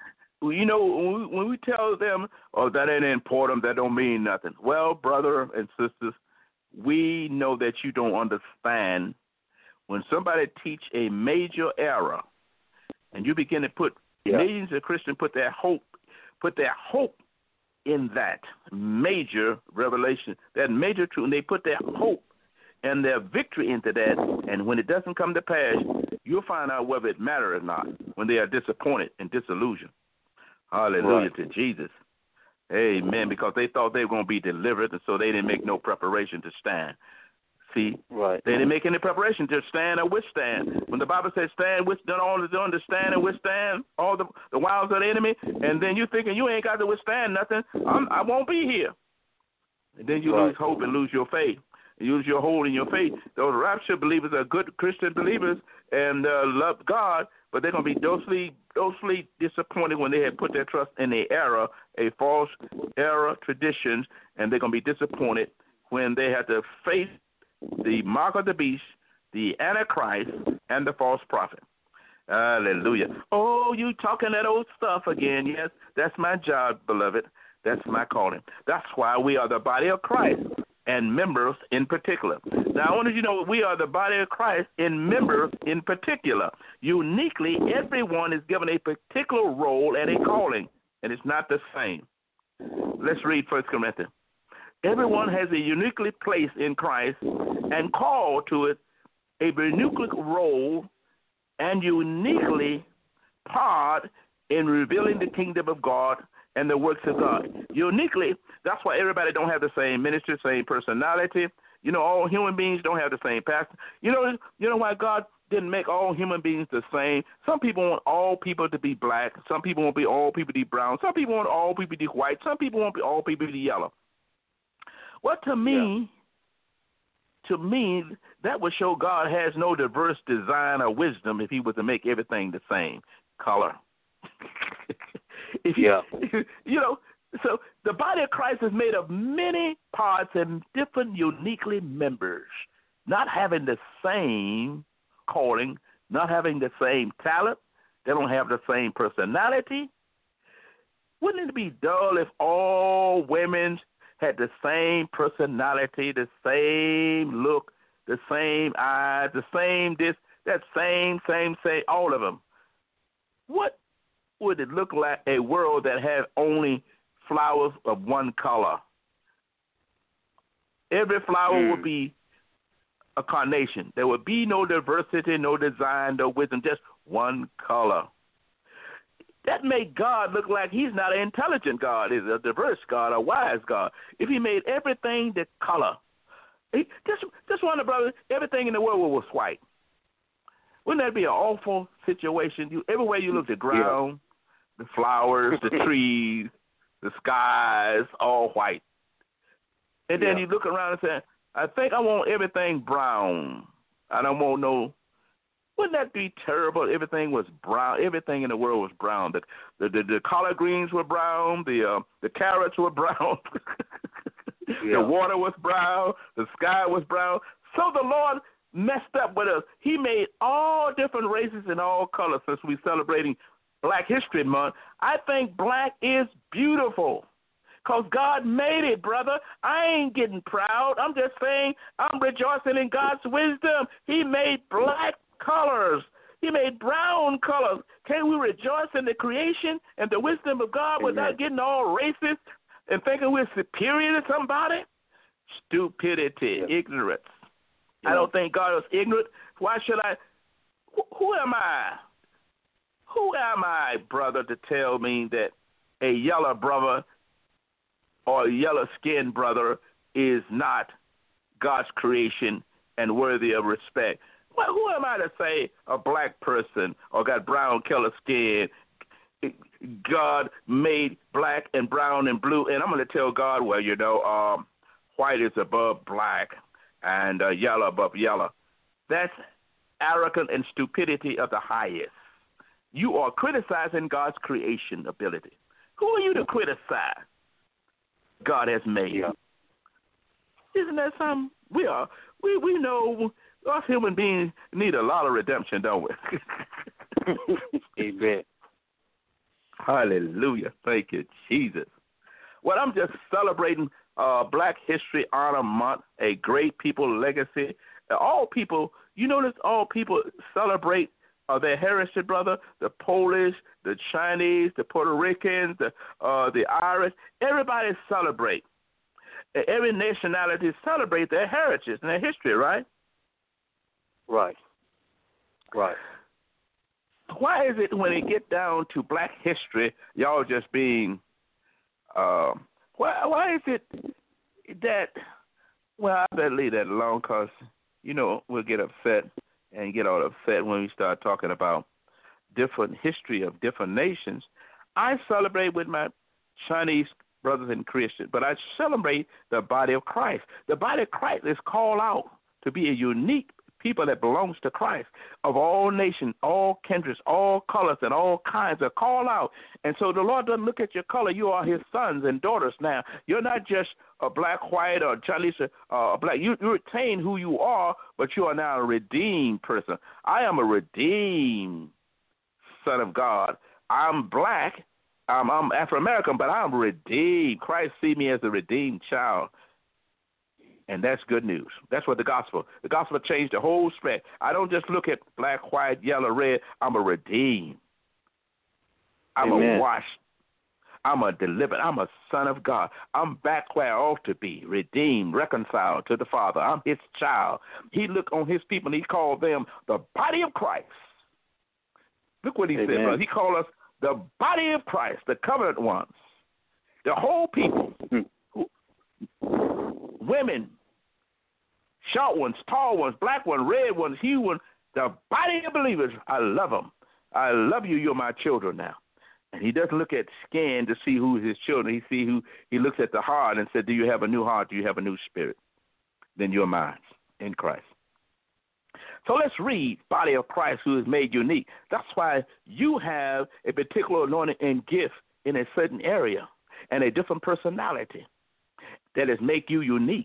You know, when we, when we tell them, oh, that ain't important, that don't mean nothing. Well, brother and sisters, we know that you don't understand. When somebody teach a major error, and you begin to put yeah. millions of Christians put their hope, put their hope in that major revelation, that major truth, and they put their hope and their victory into that. And when it doesn't come to pass, you'll find out whether it matters or not. When they are disappointed and disillusioned. Hallelujah right. to Jesus. Amen. Because they thought they were going to be delivered, and so they didn't make no preparation to stand. See, right. they didn't make any preparation to stand or withstand. When the Bible says stand, withstand, all to understand and withstand all the, the wiles of the enemy, and then you thinking you ain't got to withstand nothing, I'm, I won't be here. And then you right. lose hope and lose your faith. You lose your hold in your faith. Those rapture believers are good Christian believers and uh, love God, but they're going to be dosely, dosely disappointed when they had put their trust in a error, a false error traditions, and they're going to be disappointed when they have to face the mark of the beast, the Antichrist, and the false prophet. Hallelujah. Oh, you talking that old stuff again. Yes, that's my job, beloved. That's my calling. That's why we are the body of Christ and members in particular. Now, I want you to know we are the body of Christ and members in particular. Uniquely, everyone is given a particular role and a calling, and it's not the same. Let's read First Corinthians. Everyone has a uniquely place in Christ and called to it a unique role and uniquely part in revealing the kingdom of God and the works of God. Uniquely, that's why everybody don't have the same ministry, same personality. You know, all human beings don't have the same pastor. You know, you know why God didn't make all human beings the same? Some people want all people to be black. Some people want all people to be brown. Some people want all people to be white. Some people want all people to be yellow. Well, to me, yeah. to me, that would show God has no diverse design or wisdom if he was to make everything the same color. if you, yeah. You know, so the body of Christ is made of many parts and different uniquely members, not having the same calling, not having the same talent. They don't have the same personality. Wouldn't it be dull if all women had the same personality, the same look, the same eyes, the same this, that same, same, same, all of them? What would it look like a world that had only flowers of one color? Every flower mm. would be a carnation. There would be no diversity, no design, no wisdom, just one color. That made God look like he's not an intelligent God, he's a diverse God, a wise God. If he made everything the color, he, just just wonder, brother, everything in the world was white. Wouldn't that be an awful situation? You, everywhere you look, the ground, yeah. the flowers, the trees, the skies, all white. And then yeah. you look around and say, I think I want everything brown. I don't want no. Wouldn't that be terrible? Everything was brown. Everything in the world was brown. The the, the, the collard greens were brown. The uh, the carrots were brown. yeah. The water was brown. The sky was brown. So the Lord messed up with us. He made all different races and all colors. Since we're celebrating Black History Month, I think black is beautiful. Because God made it, brother. I ain't getting proud. I'm just saying I'm rejoicing in God's wisdom. He made black colors. He made brown colors. Can we rejoice in the creation and the wisdom of God Amen. Without getting all racist and thinking we're superior to somebody? Stupidity, yeah. ignorance. Yeah. I don't think God is ignorant. Why should I? Who, who am I? Who am I, brother, to tell me that a yellow brother or a yellow-skinned brother is not God's creation and worthy of respect? Well, who am I to say a black person or got brown color skin? God made black and brown and blue, and I'm going to tell God, well, you know, um, white is above black and uh, yellow above yellow. That's arrogance and stupidity of the highest. You are criticizing God's creation ability. Who are you to criticize? God has made. Yeah. Isn't that something? We are. We we know us human beings need a lot of redemption, don't we? Amen. Hallelujah. Thank you, Jesus. Well, I'm just celebrating uh, Black History Honor Month, a great people legacy. All people, you notice all people celebrate uh, their heritage, brother, the Polish, the Chinese, the Puerto Ricans, the, uh, the Irish. Everybody celebrate. Every nationality celebrate their heritage and their history, right? Right. Right. Why is it when it get down to Black history, y'all just being, uh, why, why is it that, well, I better leave that alone because, you know, we'll get upset and get all upset when we start talking about different history of different nations. I celebrate with my Chinese brothers and Christians, but I celebrate the body of Christ. The body of Christ is called out to be a unique people that belongs to Christ, of all nations, all kindreds, all colors, and all kinds are called out. And so the Lord doesn't look at your color. You are his sons and daughters now. You're not just a black, white, or Chinese, uh, black. You, you retain who you are, but you are now a redeemed person. I am a redeemed son of God. I'm black. I'm, I'm Afro-American, but I'm redeemed. Christ see me as a redeemed child. And that's good news. That's what the gospel. The gospel changed the whole spec. I don't just look at black, white, yellow, red. I'm a redeemed. I'm Amen. a washed. I'm a delivered. I'm a son of God. I'm back where I ought to be, redeemed, reconciled to the Father. I'm his child. He looked on his people and he called them the body of Christ. Look what he Amen. said, brother. He called us the body of Christ, the covenant ones, the whole people. Women, short ones, tall ones, black ones, red ones, hue ones, the body of believers. I love them. I love you. You're my children now. And he doesn't look at skin to see who is his children. He see who he looks at the heart and said, do you have a new heart? Do you have a new spirit? Then you're mine in Christ. So let's read body of Christ who is made unique. That's why you have a particular anointing and gift in a certain area and a different personality that is make you unique.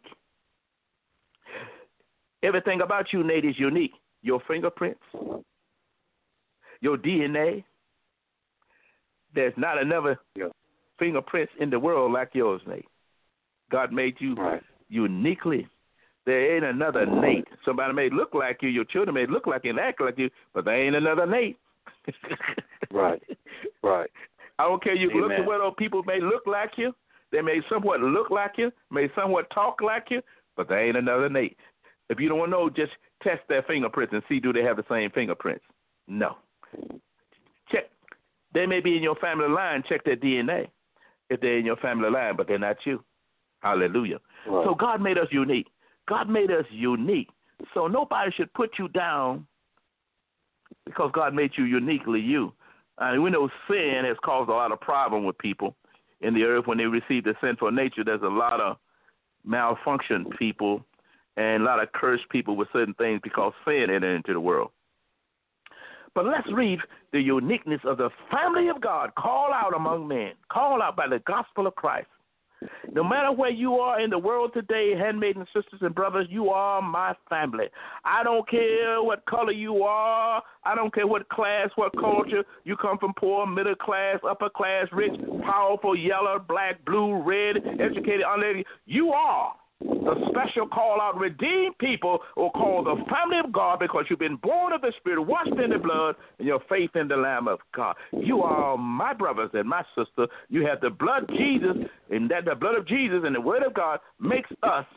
Everything about you, Nate, is unique. Your fingerprints, your D N A. There's not another yeah. fingerprints in the world like yours, Nate. God made you right. uniquely. There ain't another Nate. Somebody may look like you, your children may look like you and act like you, but there ain't another Nate. Right, right. I don't care. You Amen. look at what those people may look like you. They may somewhat look like you, may somewhat talk like you, but there ain't another Nate. If you don't want to know, just test their fingerprints and see do they have the same fingerprints. No. Check. They may be in your family line. Check their D N A if they're in your family line, but they're not you. Hallelujah. Right. So God made us unique. God made us unique. So nobody should put you down because God made you uniquely you. I mean, we know sin has caused a lot of problem with people in the earth. When they receive the sinful nature, there's a lot of malfunction people and a lot of cursed people with certain things because sin entered into the world. But let's read the uniqueness of the family of God, called out among men, called out by the gospel of Christ. No matter where you are in the world today, handmaidens, sisters, and brothers, you are my family. I don't care what color you are. I don't care what class, what culture. You come from poor, middle class, upper class, rich, powerful, yellow, black, blue, red, educated, uneducated. You are the special call-out redeemed people or called the family of God because you've been born of the Spirit, washed in the blood, and your faith in the Lamb of God. You are my brothers and my sister. You have the blood of Jesus, and that the blood of Jesus and the Word of God makes us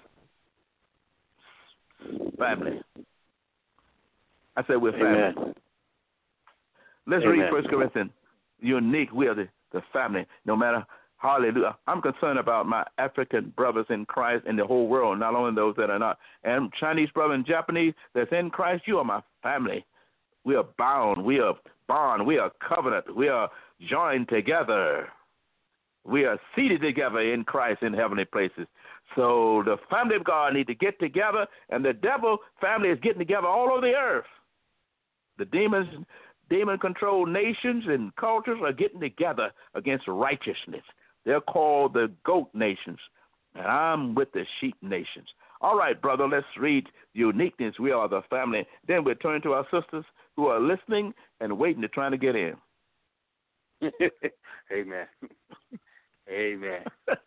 family. I said we're family. Amen. Let's Amen. read First Corinthians. Unique. We are the, the family. No matter. Hallelujah. I'm concerned about my African brothers in Christ in the whole world, not only those that are not. And Chinese brother and Japanese that's in Christ, you are my family. We are bound. We are bond. We are covenant. We are joined together. We are seated together in Christ in heavenly places. So the family of God need to get together, and the devil family is getting together all over the earth. The demons demon-controlled nations and cultures are getting together against righteousness. They're called the goat nations, and I'm with the sheep nations. All right, brother, let's read uniqueness. We are the family. Then we'll turn to our sisters who are listening and waiting to try to get in. Amen. Amen.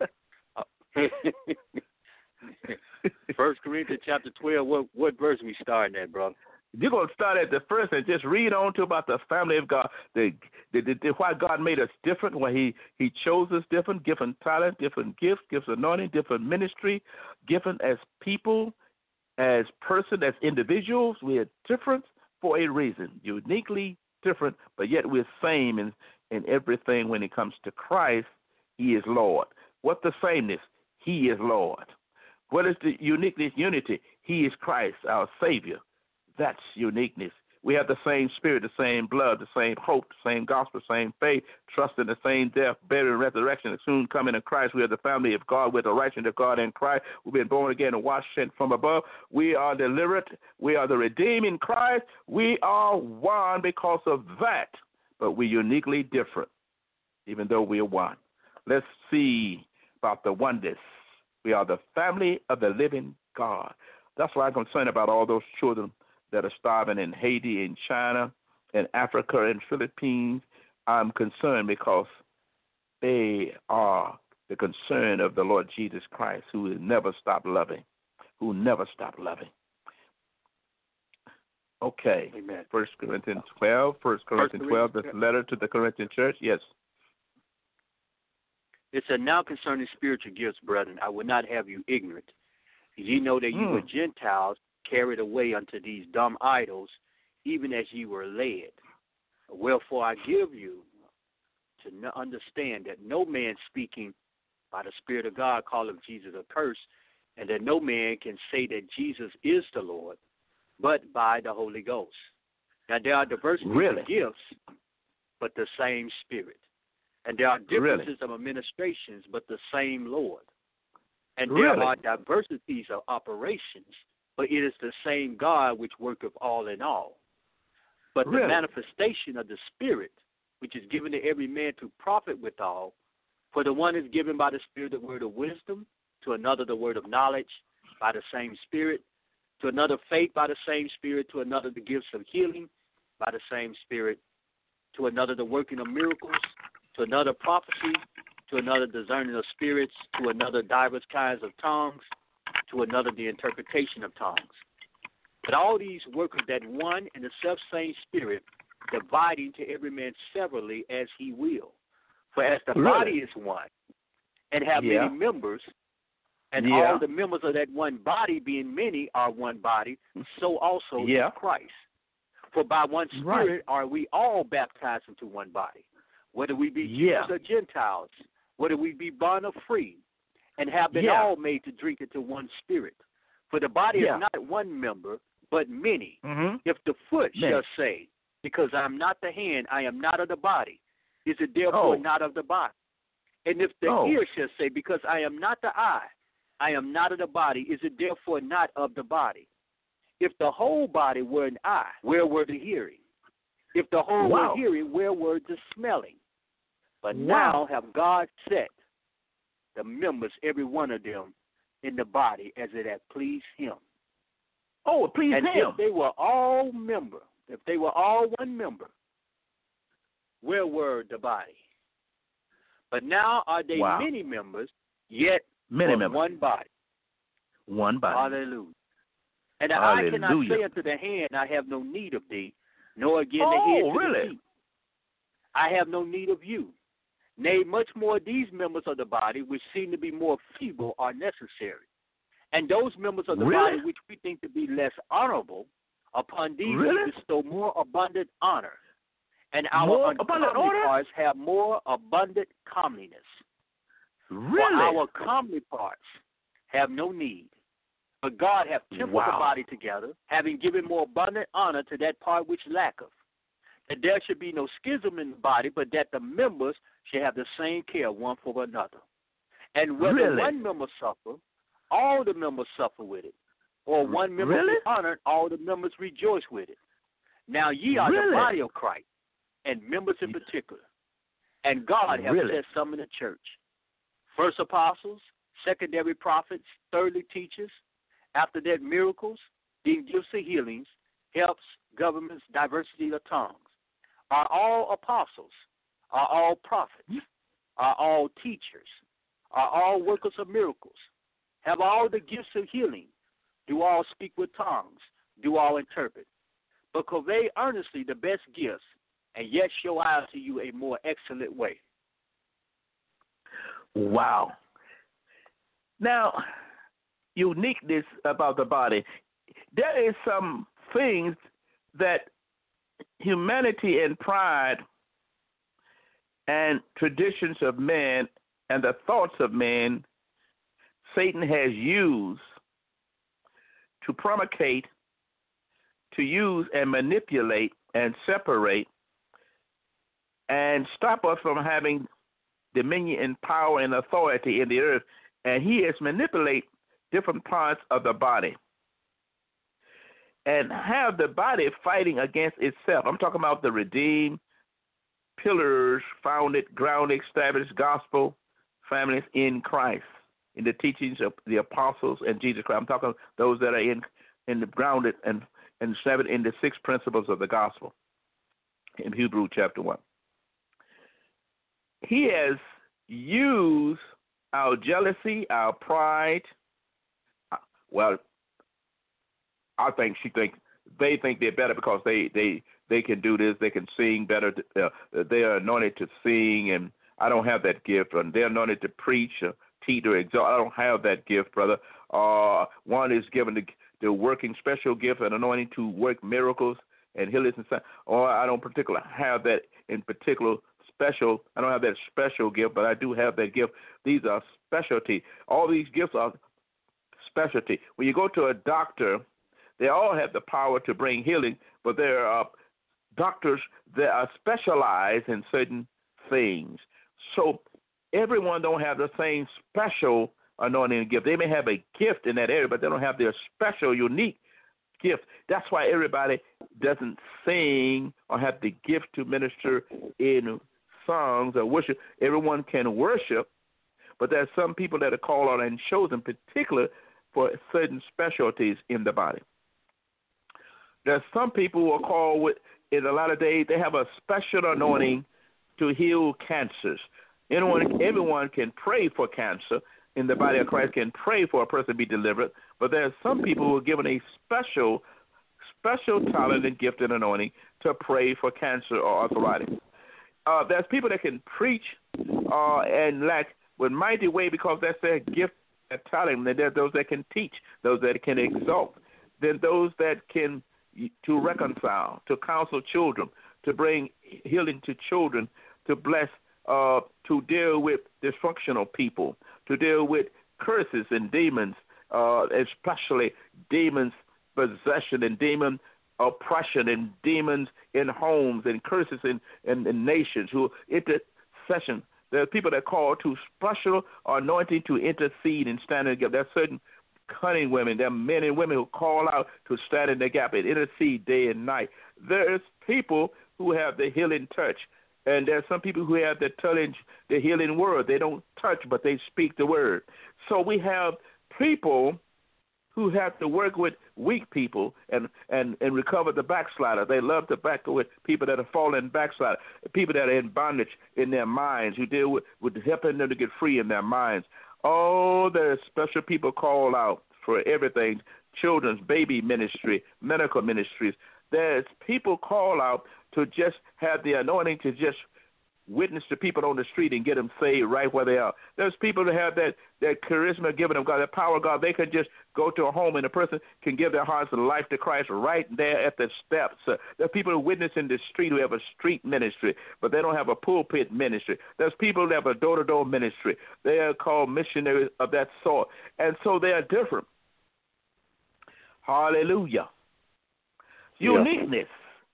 First Corinthians chapter twelve, what, what verse we starting at, brother? You're going to start at the first and just read on to about the family of God, the, the, the, the why God made us different, why he, he chose us different, different talent, different gifts, gifts anointing, different ministry, given as people, as person, as individuals. We are different for a reason, uniquely different, but yet we're same in, in everything. When it comes to Christ, he is Lord. What the sameness? He is Lord. What is the uniqueness? Unity. He is Christ, our Savior. That's uniqueness. We have the same spirit, the same blood, the same hope, the same gospel, same faith, trust in the same death, burial, and resurrection, and soon coming in Christ. We are the family of God. We're the righteousness of God in Christ. We've been born again and washed from above. We are delivered. We are the redeemed in Christ. We are one because of that, but we're uniquely different, even though we are one. Let's see about the oneness. We are the family of the living God. That's why I'm concerned about all those children that are starving in Haiti, in China, in Africa, in Philippines. I'm concerned because they are the concern of the Lord Jesus Christ, who will never stop loving, who never stop loving. Okay. Amen. First Corinthians twelve, First Corinthians twelve, this letter to the Corinthian church. Yes. It said, now concerning spiritual gifts, brethren, I would not have you ignorant. Ye know that you mm. were Gentiles, carried away unto these dumb idols, even as ye were led. Wherefore I give you to understand that no man speaking by the Spirit of God calleth Jesus a curse, and that no man can say that Jesus is the Lord, but by the Holy Ghost. Now there are diversities really? of gifts, but the same Spirit. And there are differences really? of administrations, but the same Lord. And there really? are diversities of operations, but it is the same God which worketh all in all. But really? the manifestation of the Spirit, which is given to every man to profit withal, for the one is given by the Spirit the word of wisdom, to another the word of knowledge by the same Spirit, to another faith by the same Spirit, to another the gifts of healing by the same Spirit, to another the working of miracles, to another prophecy, to another discerning of spirits, to another divers kinds of tongues, to another the interpretation of tongues. But all these work of that one and the self-same Spirit, dividing to every man severally as he will. For as the really? body is one, and have yeah. many members, and yeah. all the members of that one body, being many, are one body, so also yeah. is Christ. For by one Spirit right. are we all baptized into one body, whether we be yeah. Jews or Gentiles, whether we be bond or free, and have been yeah. all made to drink into one Spirit. For the body yeah. is not one member, but many. Mm-hmm. If the foot many. shall say, because I am not the hand, I am not of the body, is it therefore oh. not of the body? And if the oh. ear shall say, because I am not the eye, I am not of the body, is it therefore not of the body? If the whole body were an eye, where were the hearing? If the whole wow. were hearing, where were the smelling? But wow. now have God set the members, every one of them, in the body as it hath pleased him. Oh, it pleased and him. if they were all member, if they were all one member, where were the body? But now are they wow. many members, yet many members. one body. One body. Hallelujah. And the Hallelujah. eye cannot say unto the hand, I have no need of thee, nor again oh, the head to really? the feet, I have no need of you. Nay, much more these members of the body, which seem to be more feeble, are necessary. And those members of the really? body which we think to be less honorable, upon these really? we bestow more abundant honor. And our more uncomely parts have more abundant comeliness. Really? For our comely parts have no need. But God hath tempered wow. the body together, having given more abundant honor to that part which lacketh. That there should be no schism in the body, but that the members should have the same care one for another. And whether really? one member suffer, all the members suffer with it. Or one member really? be honored, all the members rejoice with it. Now ye are really? the body of Christ, and members in particular. And God has Really? set some in the church. First apostles, secondary prophets, thirdly teachers, after that miracles, then gifts of healings, helps, governments, diversity of tongues. Are all apostles, are all prophets, are all teachers, are all workers of miracles, have all the gifts of healing, do all speak with tongues, do all interpret. But convey earnestly the best gifts, and yet show out to you a more excellent way. Wow. Now, uniqueness about the body. There is some things that humanity and pride and traditions of men and the thoughts of men Satan has used to promulgate, to use and manipulate and separate and stop us from having dominion and power and authority in the earth. And he has manipulated different parts of the body and have the body fighting against itself. I'm talking about the redeemed, pillars, founded, grounded, established gospel families in Christ, in the teachings of the apostles and Jesus Christ. I'm talking those that are in, in the grounded and, and established in the six principles of the gospel in Hebrews chapter one. He has used our jealousy, our pride. Well, I think she thinks they think they're better because they, they, they can do this. They can sing better. Uh, they are anointed to sing, and I don't have that gift. And they're anointed to preach, or teach, or exalt. I don't have that gift, brother. Uh, one is given the, the working special gift and anointing to work miracles and healings and stuff. Or I don't particularly have that in particular special. I don't have that special gift, but I do have that gift. These are specialty. All these gifts are specialty. When you go to a doctor, they all have the power to bring healing, but there are doctors that are specialized in certain things. So everyone don't have the same special anointing gift. They may have a gift in that area, but they don't have their special, unique gift. That's why everybody doesn't sing or have the gift to minister in songs or worship. Everyone can worship, but there are some people that are called on and chosen particular for certain specialties in the body. There's some people who are called with, in a lot of days, they have a special anointing to heal cancers. Anyone, everyone can pray for cancer in the body of Christ, can pray for a person to be delivered, but there are some people who are given a special, special talent and gift and anointing to pray for cancer or arthritis. Uh, there's people that can preach uh, and like with mighty way because that's their gift and talent. And there's those that can teach, those that can exalt. Then those that can to reconcile, to counsel children, to bring healing to children, to bless, uh, to deal with dysfunctional people, to deal with curses and demons, uh, especially demons possession and demon oppression and demons in homes and curses in, in, in nations who intercession. There are people that call to special anointing to intercede and stand in the gap. There are certain cunning women. There are men and women who call out to stand in the gap and intercede day and night. There's people who have the healing touch, and there are some people who have the touch, the healing word. They don't touch, but they speak the word. So we have people who have to work with weak people and, and, and recover the backslider. They love to back with people that are fallen backslider, people that are in bondage in their minds, who deal with, with helping them to get free in their minds. Oh, there's special people called out for everything, children's baby ministry, medical ministries. There's people call out to just have the anointing to just witness to people on the street and get them saved right where they are. There's people that have that, that charisma given them God, that power of God. They can just go to a home and a person can give their hearts and life to Christ right there at the steps. Uh, there are people who witness in the street who have a street ministry, but they don't have a pulpit ministry. There's people who have a door-to-door ministry. They are called missionaries of that sort. And so they are different. Hallelujah. Yeah. Uniqueness.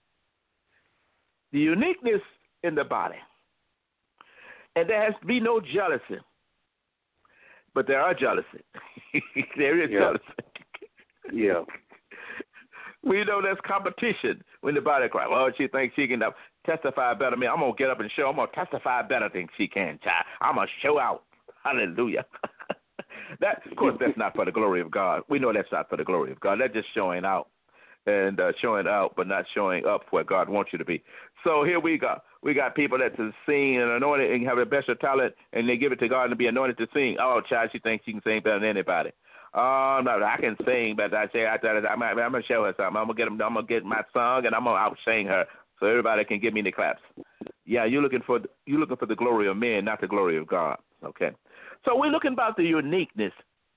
The uniqueness in the body. And there has to be no jealousy. But there are jealousy. there is yeah. jealousy. yeah. We know there's competition. when the body of Christ. Oh, she thinks she can testify better than me. I'm gonna get up and show. I'm gonna testify better than she can, child. I'm gonna show out. Hallelujah. That, of course, that's not for the glory of God. We know that's not for the glory of God. That's just showing out and uh, showing out, but not showing up where God wants you to be. So here we go. We got people that can sing and anointed and have a special talent, and they give it to God to be anointed to sing. Oh, child, she thinks she can sing better than anybody. Oh, no, I can sing, but I say I, I, I'm, I'm going to show her something. I'm going to get I'm gonna get my song, and I'm going to out-sing her so everybody can give me the claps. Yeah, you're looking for you're looking for the glory of men, not the glory of God. Okay. So we're looking about the uniqueness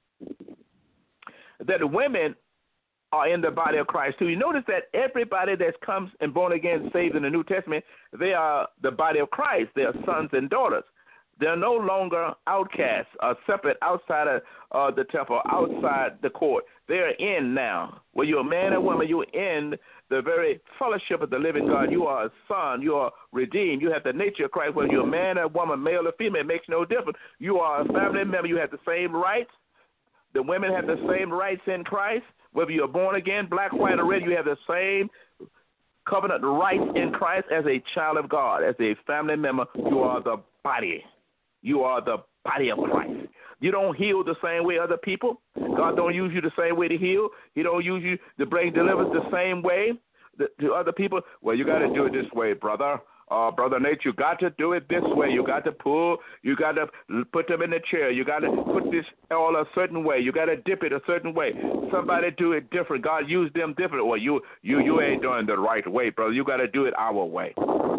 that the women are in the body of Christ too. You notice that everybody that comes and born again, saved in the New Testament, they are the body of Christ. They are sons and daughters. They're no longer outcasts or separate outside of uh, the temple, outside the court. They're in now. Whether you're a man or woman, you're in the very fellowship of the living God. You are a son. You are redeemed. You have the nature of Christ. Whether you're a man or woman, male or female, it makes no difference. You are a family member. You have the same rights. The women have the same rights in Christ. Whether you're born again, black, white, or red, you have the same covenant rights in Christ as a child of God. As a family member, you are the body. You are the body of Christ. You don't heal the same way other people. God don't use you the same way to heal. He don't use you to bring deliverance the same way to other people. Well, you got to do it this way, brother. Uh, Brother Nate, you got to do it this way. You got to pull. You got to put them in the chair. You got to put this all a certain way. You got to dip it a certain way. Somebody do it different. God used them different. Well, you you you ain't doing the right way, brother. You got to do it our way.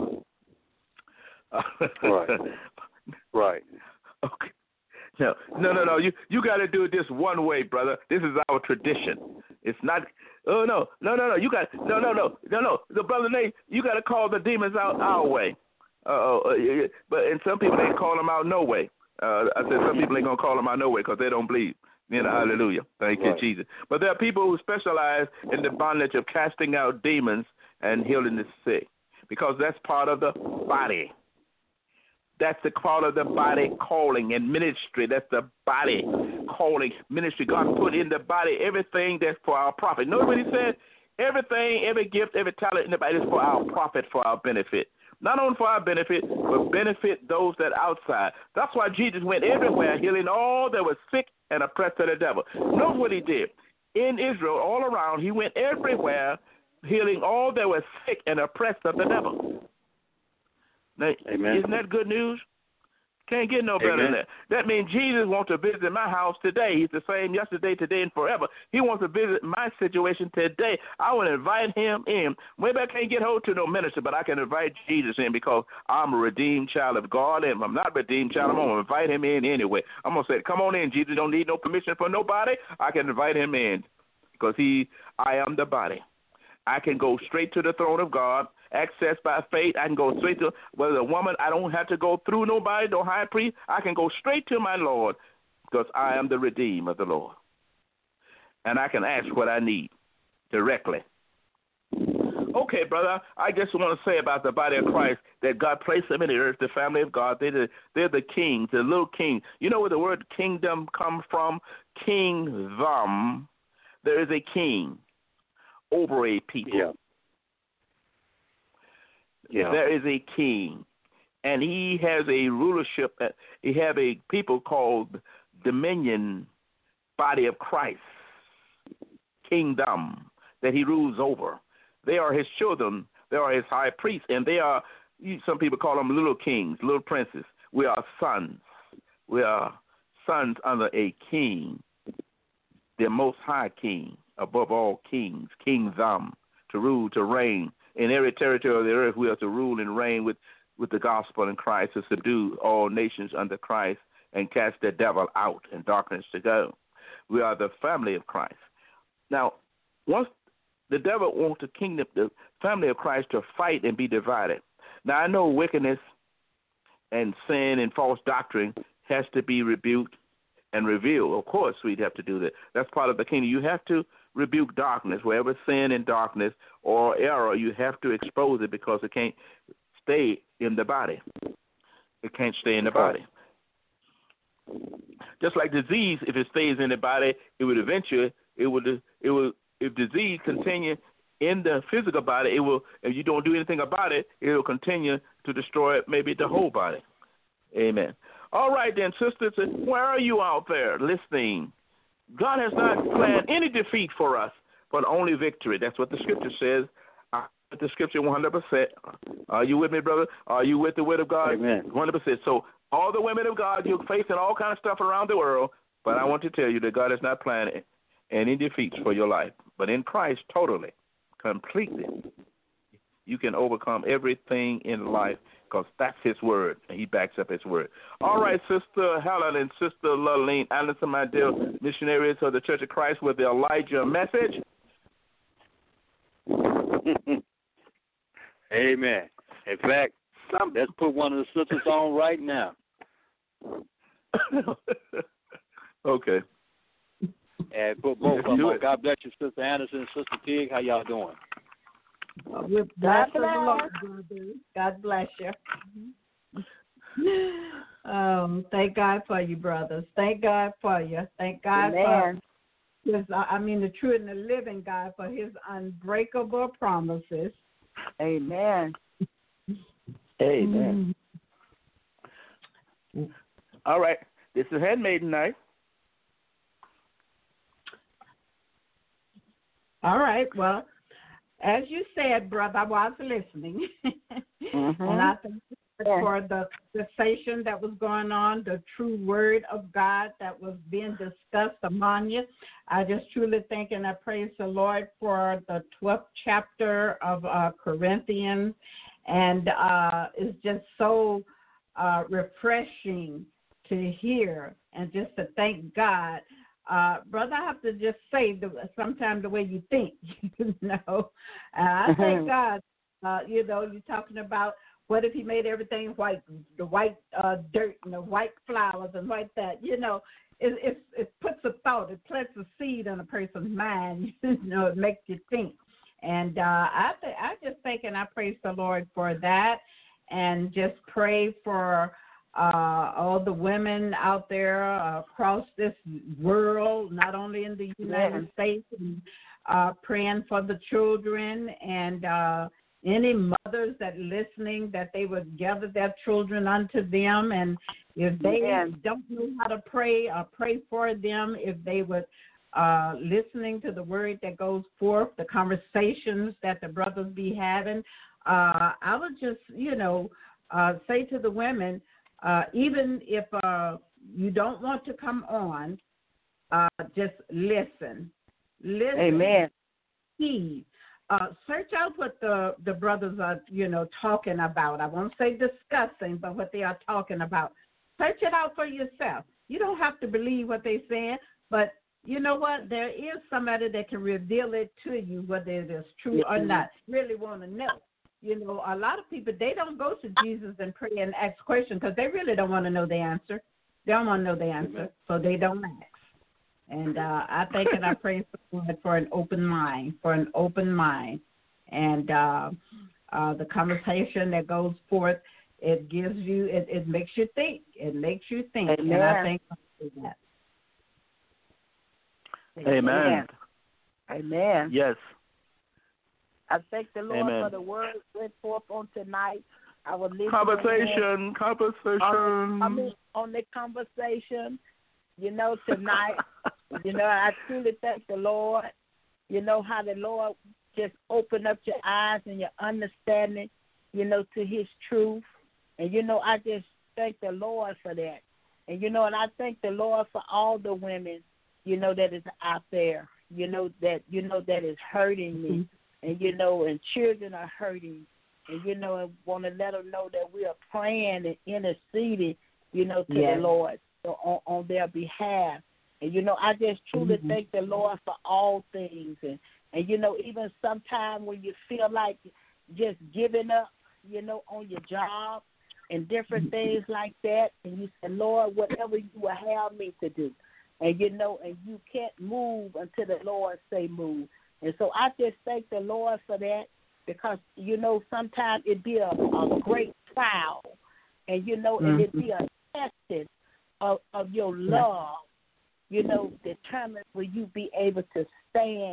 Right. Right. Okay. No, no, no, no. You you got to do it this one way, brother. This is our tradition. It's not. Oh no, no, no, no. You got no, no, no, no, no. The brother Nate, you got to call the demons out our way. Uh, uh, but and some people ain't call them out no way. Uh, I said some people ain't gonna call them out no way because they don't believe. You know, hallelujah. Thank right. you, Jesus. But there are people who specialize in the bondage of casting out demons and healing the sick because that's part of the body. That's the part of the body calling and ministry. That's the body calling ministry. God put in the body everything that's for our profit. Notice what he said? Everything, every gift, every talent in the body is for our profit, for our benefit. Not only for our benefit, but benefit those that are outside. That's why Jesus went everywhere, healing all that was sick and oppressed of the devil. Notice what he did. In Israel, all around, he went everywhere, healing all that was sick and oppressed of the devil. Now, Amen. Isn't that good news? Can't get no better Amen. than that. That means Jesus wants to visit my house today. He's the same yesterday, today, and forever. He wants to visit my situation today. I will invite him in. Maybe I can't get hold to no minister, but I can invite Jesus in because I'm a redeemed child of God, and if I'm not a redeemed child, I'm going to invite him in anyway. I'm going to say, come on in, Jesus. Don't need no permission from nobody. I can invite him in because he, I am the body. I can go straight to the throne of God, access by faith. I can go straight to, whether a woman, I don't have to go through nobody, no high priest. I can go straight to my Lord because I am the redeemed of the Lord. And I can ask what I need directly. Okay, brother, I just want to say about the body of Christ that God placed them in the earth, the family of God. They're the, they're the kings, the little king. You know where the word kingdom comes from? Kingdom. There is a king over a people. Yeah. Yeah. There is a king, and he has a rulership. He have a people called dominion, body of Christ, kingdom that he rules over. They are his children. They are his high priests, and they are, some people call them little kings, little princes. We are sons. We are sons under a king, the most high king, above all kings, kingdom, to rule, to reign. In every territory of the earth, we are to rule and reign with, with the gospel in Christ, to subdue all nations under Christ and cast the devil out and darkness to go. We are the family of Christ. Now, once the devil wants the kingdom, the family of Christ, to fight and be divided. Now, I know wickedness and sin and false doctrine has to be rebuked and revealed. Of course, we'd have to do that. That's part of the kingdom. You have to rebuke darkness. Wherever sin and darkness or error, you have to expose it because it can't stay in the body. It can't stay in the body. Just like disease, if it stays in the body, it would eventually, it would, it would, if disease continue in the physical body, it will. If you don't do anything about it, it will continue to destroy maybe the whole body. Amen. All right then, sisters, where are you out there listening? God has not planned any defeat for us, but only victory. That's what the Scripture says. I with the Scripture one hundred percent. Are you with me, brother? Are you with the Word of God? Amen. one hundred percent. So all the women of God, you're facing all kind of stuff around the world, but I want to tell you that God has not planned any defeats for your life. But in Christ, totally, completely, you can overcome everything in life because that's His Word, and He backs up His Word. All right, Sister Helen and Sister Laline Anderson, my dear missionaries of the Church of Christ, with the Elijah message. Amen. In fact, let's put one of the sisters on right now. Okay. And put both of them on. God bless you, Sister Anderson and Sister Pig. How y'all doing? Uh, we're blessed of the Lord, brother. God bless you. Um, thank God for you, brothers. Thank God for you. Thank God Amen. for His, I mean, the true and the living God, for His unbreakable promises. Amen. Amen. Mm-hmm. All right. This is Handmaiden Night. All right. Well, as you said, brother, I was listening. Mm-hmm. And I thank you for the conversation that was going on, the true word of God that was being discussed among you. I just truly thank and I praise the Lord for the twelfth chapter of uh, Corinthians. And uh, it's just so uh, refreshing to hear and just to thank God. Uh, brother, I have to just say, the, sometimes the way you think, you know. Uh, I thank God, uh, you know, you're talking about what if He made everything white, the white uh, dirt and the white flowers and like that, you know. It, it, it puts a thought, it plants a seed in a person's mind, you know, it makes you think. And uh, I, th- I just thank and I praise the Lord for that and just pray for Uh, all the women out there uh, across this world, not only in the United yes. States, and, uh, praying for the children and uh, any mothers that listening, that they would gather their children unto them. And if they yes. don't know how to pray, uh, pray for them. If they would uh, listening to the word that goes forth, the conversations that the brothers be having, uh, I would just, you know, uh, say to the women, Uh, even if uh, you don't want to come on, uh, just listen. Listen. Amen. Heed. Uh, search out what the, the brothers are, you know, talking about. I won't say discussing, but what they are talking about. Search it out for yourself. You don't have to believe what they're saying, but you know what? There is somebody that can reveal it to you, whether it is true yes. or not. Really want to know. You know, a lot of people, they don't go to Jesus and pray and ask questions because they really don't want to know the answer. They don't want to know the answer, so they don't ask. And uh, I thank and I praise God for an open mind, for an open mind. And uh, uh, the conversation that goes forth, it gives you, it, it makes you think. It makes you think. Amen. And I thank God for that. Amen. Amen. Yes. I thank the Lord Amen. for the word went forth on tonight. I was listening Conversation, conversation. on, I mean, on the conversation, you know, tonight, you know, I truly thank the Lord. You know how the Lord just opened up your eyes and your understanding, you know, to His truth. And, you know, I just thank the Lord for that. And, you know, and I thank the Lord for all the women, you know, that is out there, you know, that, you know, that is hurting me. Mm-hmm. And, you know, and children are hurting. And, you know, and want to let them know that we are praying and interceding, you know, to yes. the Lord so on, on their behalf. And, you know, I just truly mm-hmm. thank the Lord for all things. And, and you know, even sometimes when you feel like just giving up, you know, on your job and different mm-hmm. things like that, and you say, Lord, whatever you will have me to do. And, you know, and you can't move until the Lord say move. And so I just thank the Lord for that because, you know, sometimes it be a, a great trial and, you know, mm-hmm. and it be a testing of, of your love, you know, determined will you be able to stand,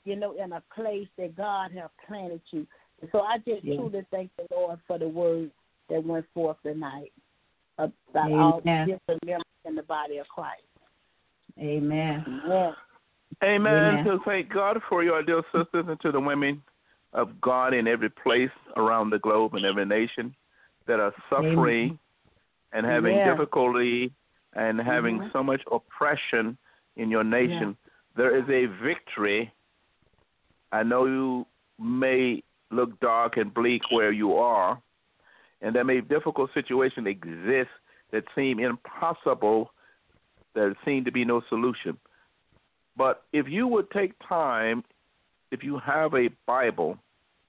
you know, in a place that God has planted you. And so I just yeah. truly thank the Lord for the word that went forth tonight about Amen. All the different members in the body of Christ. Amen. Amen. Amen. Amen. To thank God for your dear sisters and to the women of God in every place around the globe and every nation that are suffering Amen. And having yeah. difficulty and having mm-hmm. so much oppression in your nation. Yeah. There is a victory. I know you may look dark and bleak where you are, and there may be difficult situations exist that seem impossible, there seem to be no solution. But if you would take time, if you have a Bible,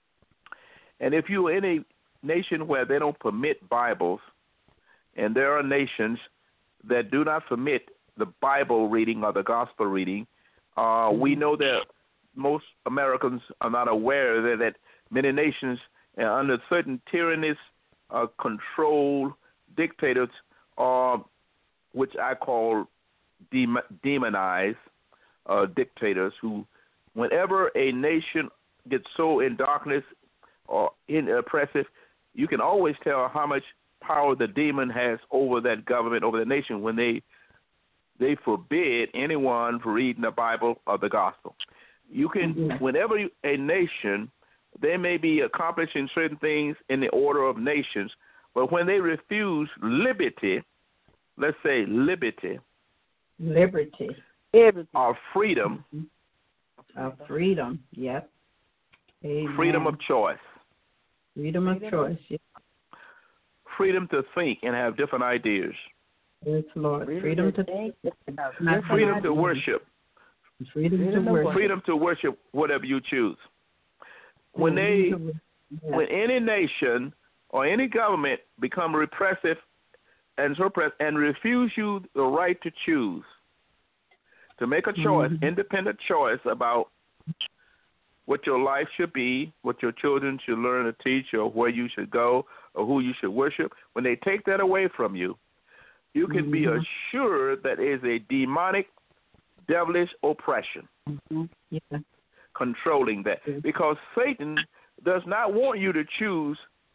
and if you're in a nation where they don't permit Bibles, and there are nations that do not permit the Bible reading or the gospel reading, uh, we know that most Americans are not aware that, that many nations uh, under certain tyrannous uh, control dictators are, which I call dem- demonized uh, dictators, who whenever a nation gets so in darkness or in oppressive, you can always tell how much power the demon has over that government, over the nation, when they they forbid anyone from reading the Bible or the gospel. You can, mm-hmm. whenever you, a nation, they may be accomplishing certain things in the order of nations, but when they refuse liberty, let's say liberty, liberty, or freedom, mm-hmm. of freedom, yep, Amen. Freedom of choice, freedom of choice, yep. Freedom to think and have different ideas. Yes, Lord. Freedom to think. Freedom to worship. Freedom to worship. Freedom to worship whatever you choose. When they, when any nation or any government become repressive and suppress and refuse you the right to choose, to make a choice, mm-hmm. independent choice about what your life should be, what your children should learn to teach, or where you should go, or who you should worship, when they take that away from you, you can mm-hmm. be assured that it is a demonic, devilish oppression mm-hmm. yeah. controlling that. Mm-hmm. Because Satan does not want you to choose,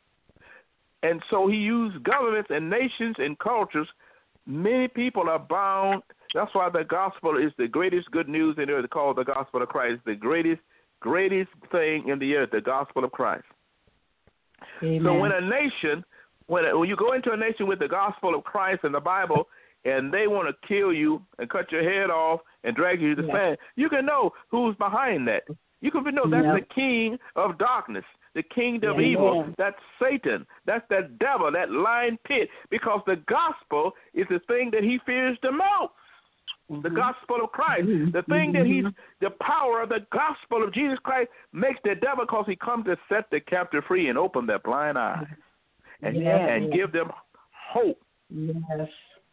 and so he used governments and nations and cultures. Many people are bound. That's why the gospel is the greatest good news in earth, called the gospel of Christ, the greatest greatest thing in the earth, the gospel of Christ. Amen. So when a nation, when, when you go into a nation with the gospel of Christ and the Bible, and they want to kill you and cut your head off and drag you to the sand, you can know who's behind that. You can know that's yep. the king of darkness, the kingdom of evil. That's Satan. That's that devil, that lying pit, because the gospel is the thing that he fears the most. Mm-hmm. The gospel of Christ, mm-hmm. the thing that he's, the power of the gospel of Jesus Christ makes the devil, because he comes to set the captive free and open their blind eyes and, yes. and give them hope. Yes.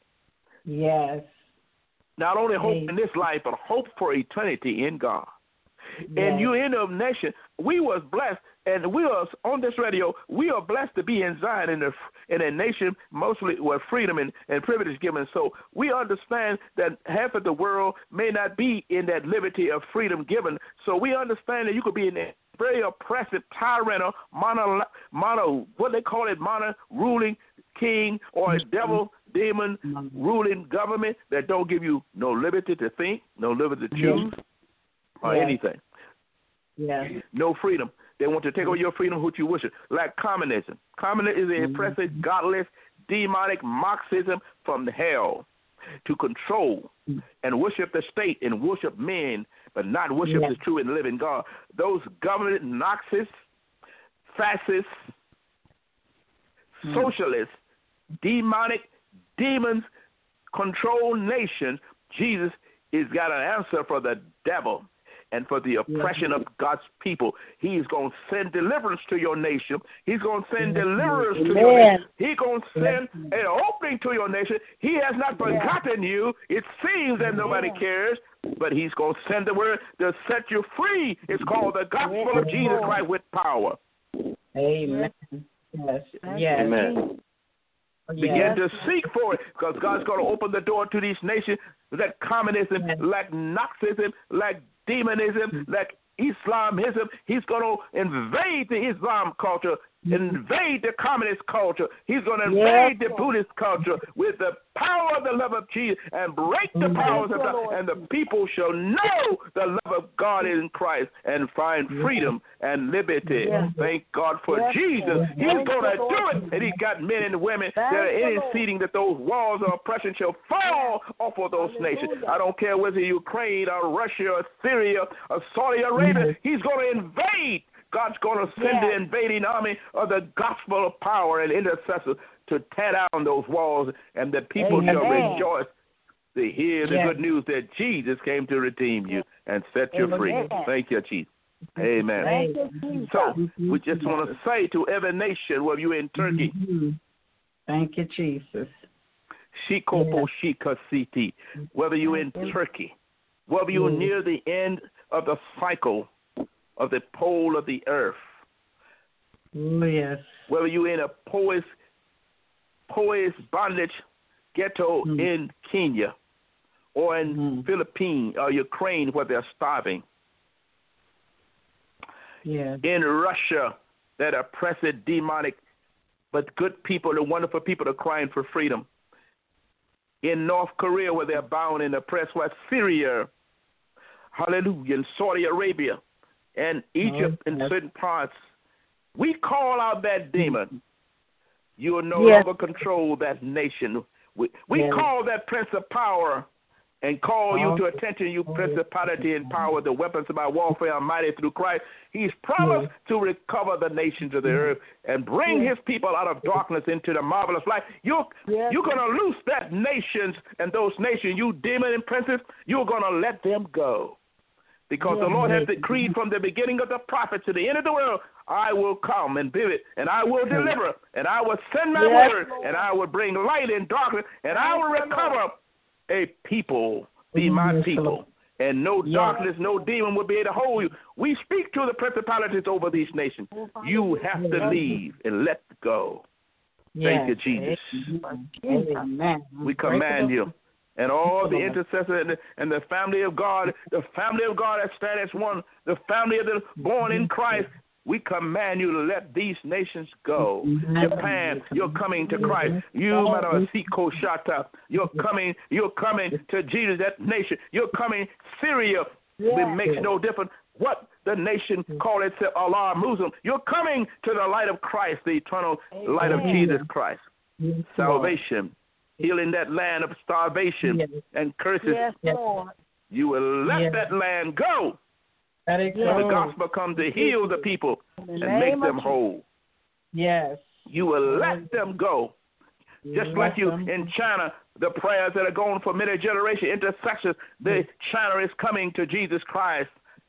Yes. Not only hope yes. in this life, but hope for eternity in God. Yes. And you in a nation, we was blessed, and we are on this radio, we are blessed to be in Zion, in a, in a nation mostly where freedom and, and privilege is given. So we understand that half of the world may not be in that liberty of freedom given. So we understand that you could be in a very oppressive, tyrannical, mono, mono, what they call it, mono ruling king, or a devil, demon ruling government that don't give you no liberty to think, no liberty to choose, yes. or yes. anything. Yes. No freedom. They want to take away your freedom, which you worship, like communism. Communism is an mm-hmm. oppressive, godless, demonic Marxism from hell to control mm-hmm. and worship the state and worship men, but not worship yes. the true and living God. Those government Marxists, fascists, mm-hmm. socialists, demonic demons control nations. Jesus has got an answer for the devil and for the oppression of God's people. He's going to send deliverance to your nation. He's going to send deliverance to your nation. He's going to send an opening to your nation. He has not forgotten you. It seems that nobody cares, but he's going to send the word to set you free. It's called the gospel of Jesus Christ with power. Amen. Yes. Yes. Amen. Begin yes. to seek for it, because God's going to open the door to these nations, like communism, yes. like Nazism, like demonism, like Islamism. He's going to invade the Islam culture, invade the communist culture. He's going to invade yes, the Buddhist culture with the power of the love of Jesus and break the powers of God. And the people shall know the love of God in Christ and find freedom and liberty. Yes. Thank God for yes, Jesus. He's going to do it. And he's got men and women that are interceding that those walls of oppression shall fall off of those nations. I don't care whether Ukraine or Russia or Syria or Saudi Arabia. He's going to invade. God's going to send yeah. the invading army of the gospel of power and intercessors to tear down those walls, and the people Amen. Shall rejoice to hear the yes. good news that Jesus came to redeem you and set you Amen. Free. Thank you, Jesus. Amen. Thank you, so we just want to say to every nation, whether you're in Turkey, mm-hmm. thank you, Jesus. Shikopo Shika City, whether you're in Turkey, whether you're mm-hmm. near the end of the cycle of the pole of the earth. Oh, yes. Whether you're in a poet's, poet's bondage ghetto mm. in Kenya or in mm. Philippines or Ukraine where they're starving. Yeah. In Russia, that oppressed, demonic, but good people, the wonderful people are crying for freedom. In North Korea where they're bound and oppressed, where Syria, hallelujah, in Saudi Arabia, and Egypt in certain parts, we call out that demon. You will no yes. longer control that nation. We, we yes. call that prince of power and call you to attention, you principality and power. The weapons of our warfare are mighty through Christ. He's promised yes. to recover the nations of the earth and bring yes. his people out of darkness into the marvelous light. You're, yes. you're going to loose that nations and those nations, you demon and princes, you're going to let them go. Because yes. the Lord has decreed from the beginning of the prophets to the end of the world, I will come and visit, and I will deliver, and I will send my yes, word, Lord. And I will bring light in darkness, and I will recover a people, be my yes, people. Lord. And no yes. darkness, no demon will be able to hold you. We speak to the principalities over these nations. You have to leave and let go. Yes. Thank you, Jesus. Amen. We command you. And all the intercessors and the, and the family of God, the family of God that stand as one, the family of the born in Christ, we command you to let these nations go. Japan, you're coming to Christ. You, Madam Siko Shata, you're coming, you're coming to Jesus, that nation. You're coming, Syria. It makes no difference what the nation call itself, Allah, Muslim. You're coming to the light of Christ, the eternal light of Jesus Christ. Salvation. Healing that land of starvation yes. and curses. Yes, Lord. You will let yes. that land go. That is so the gospel comes to heal the people the and make them whole. Yes. You will let them go. Just let like you them. In China, the prayers that are going for many generations, intercessions, the China is coming to Jesus Christ.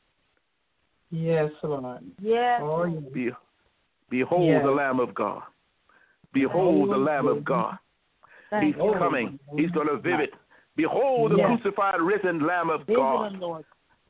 Yes, Lord. Yes. Oh, Be, behold yes. the Lamb of God. Behold oh, the Lamb of God. He's you. Coming. He's going to visit. Behold the yes. crucified, risen Lamb of God. Lord.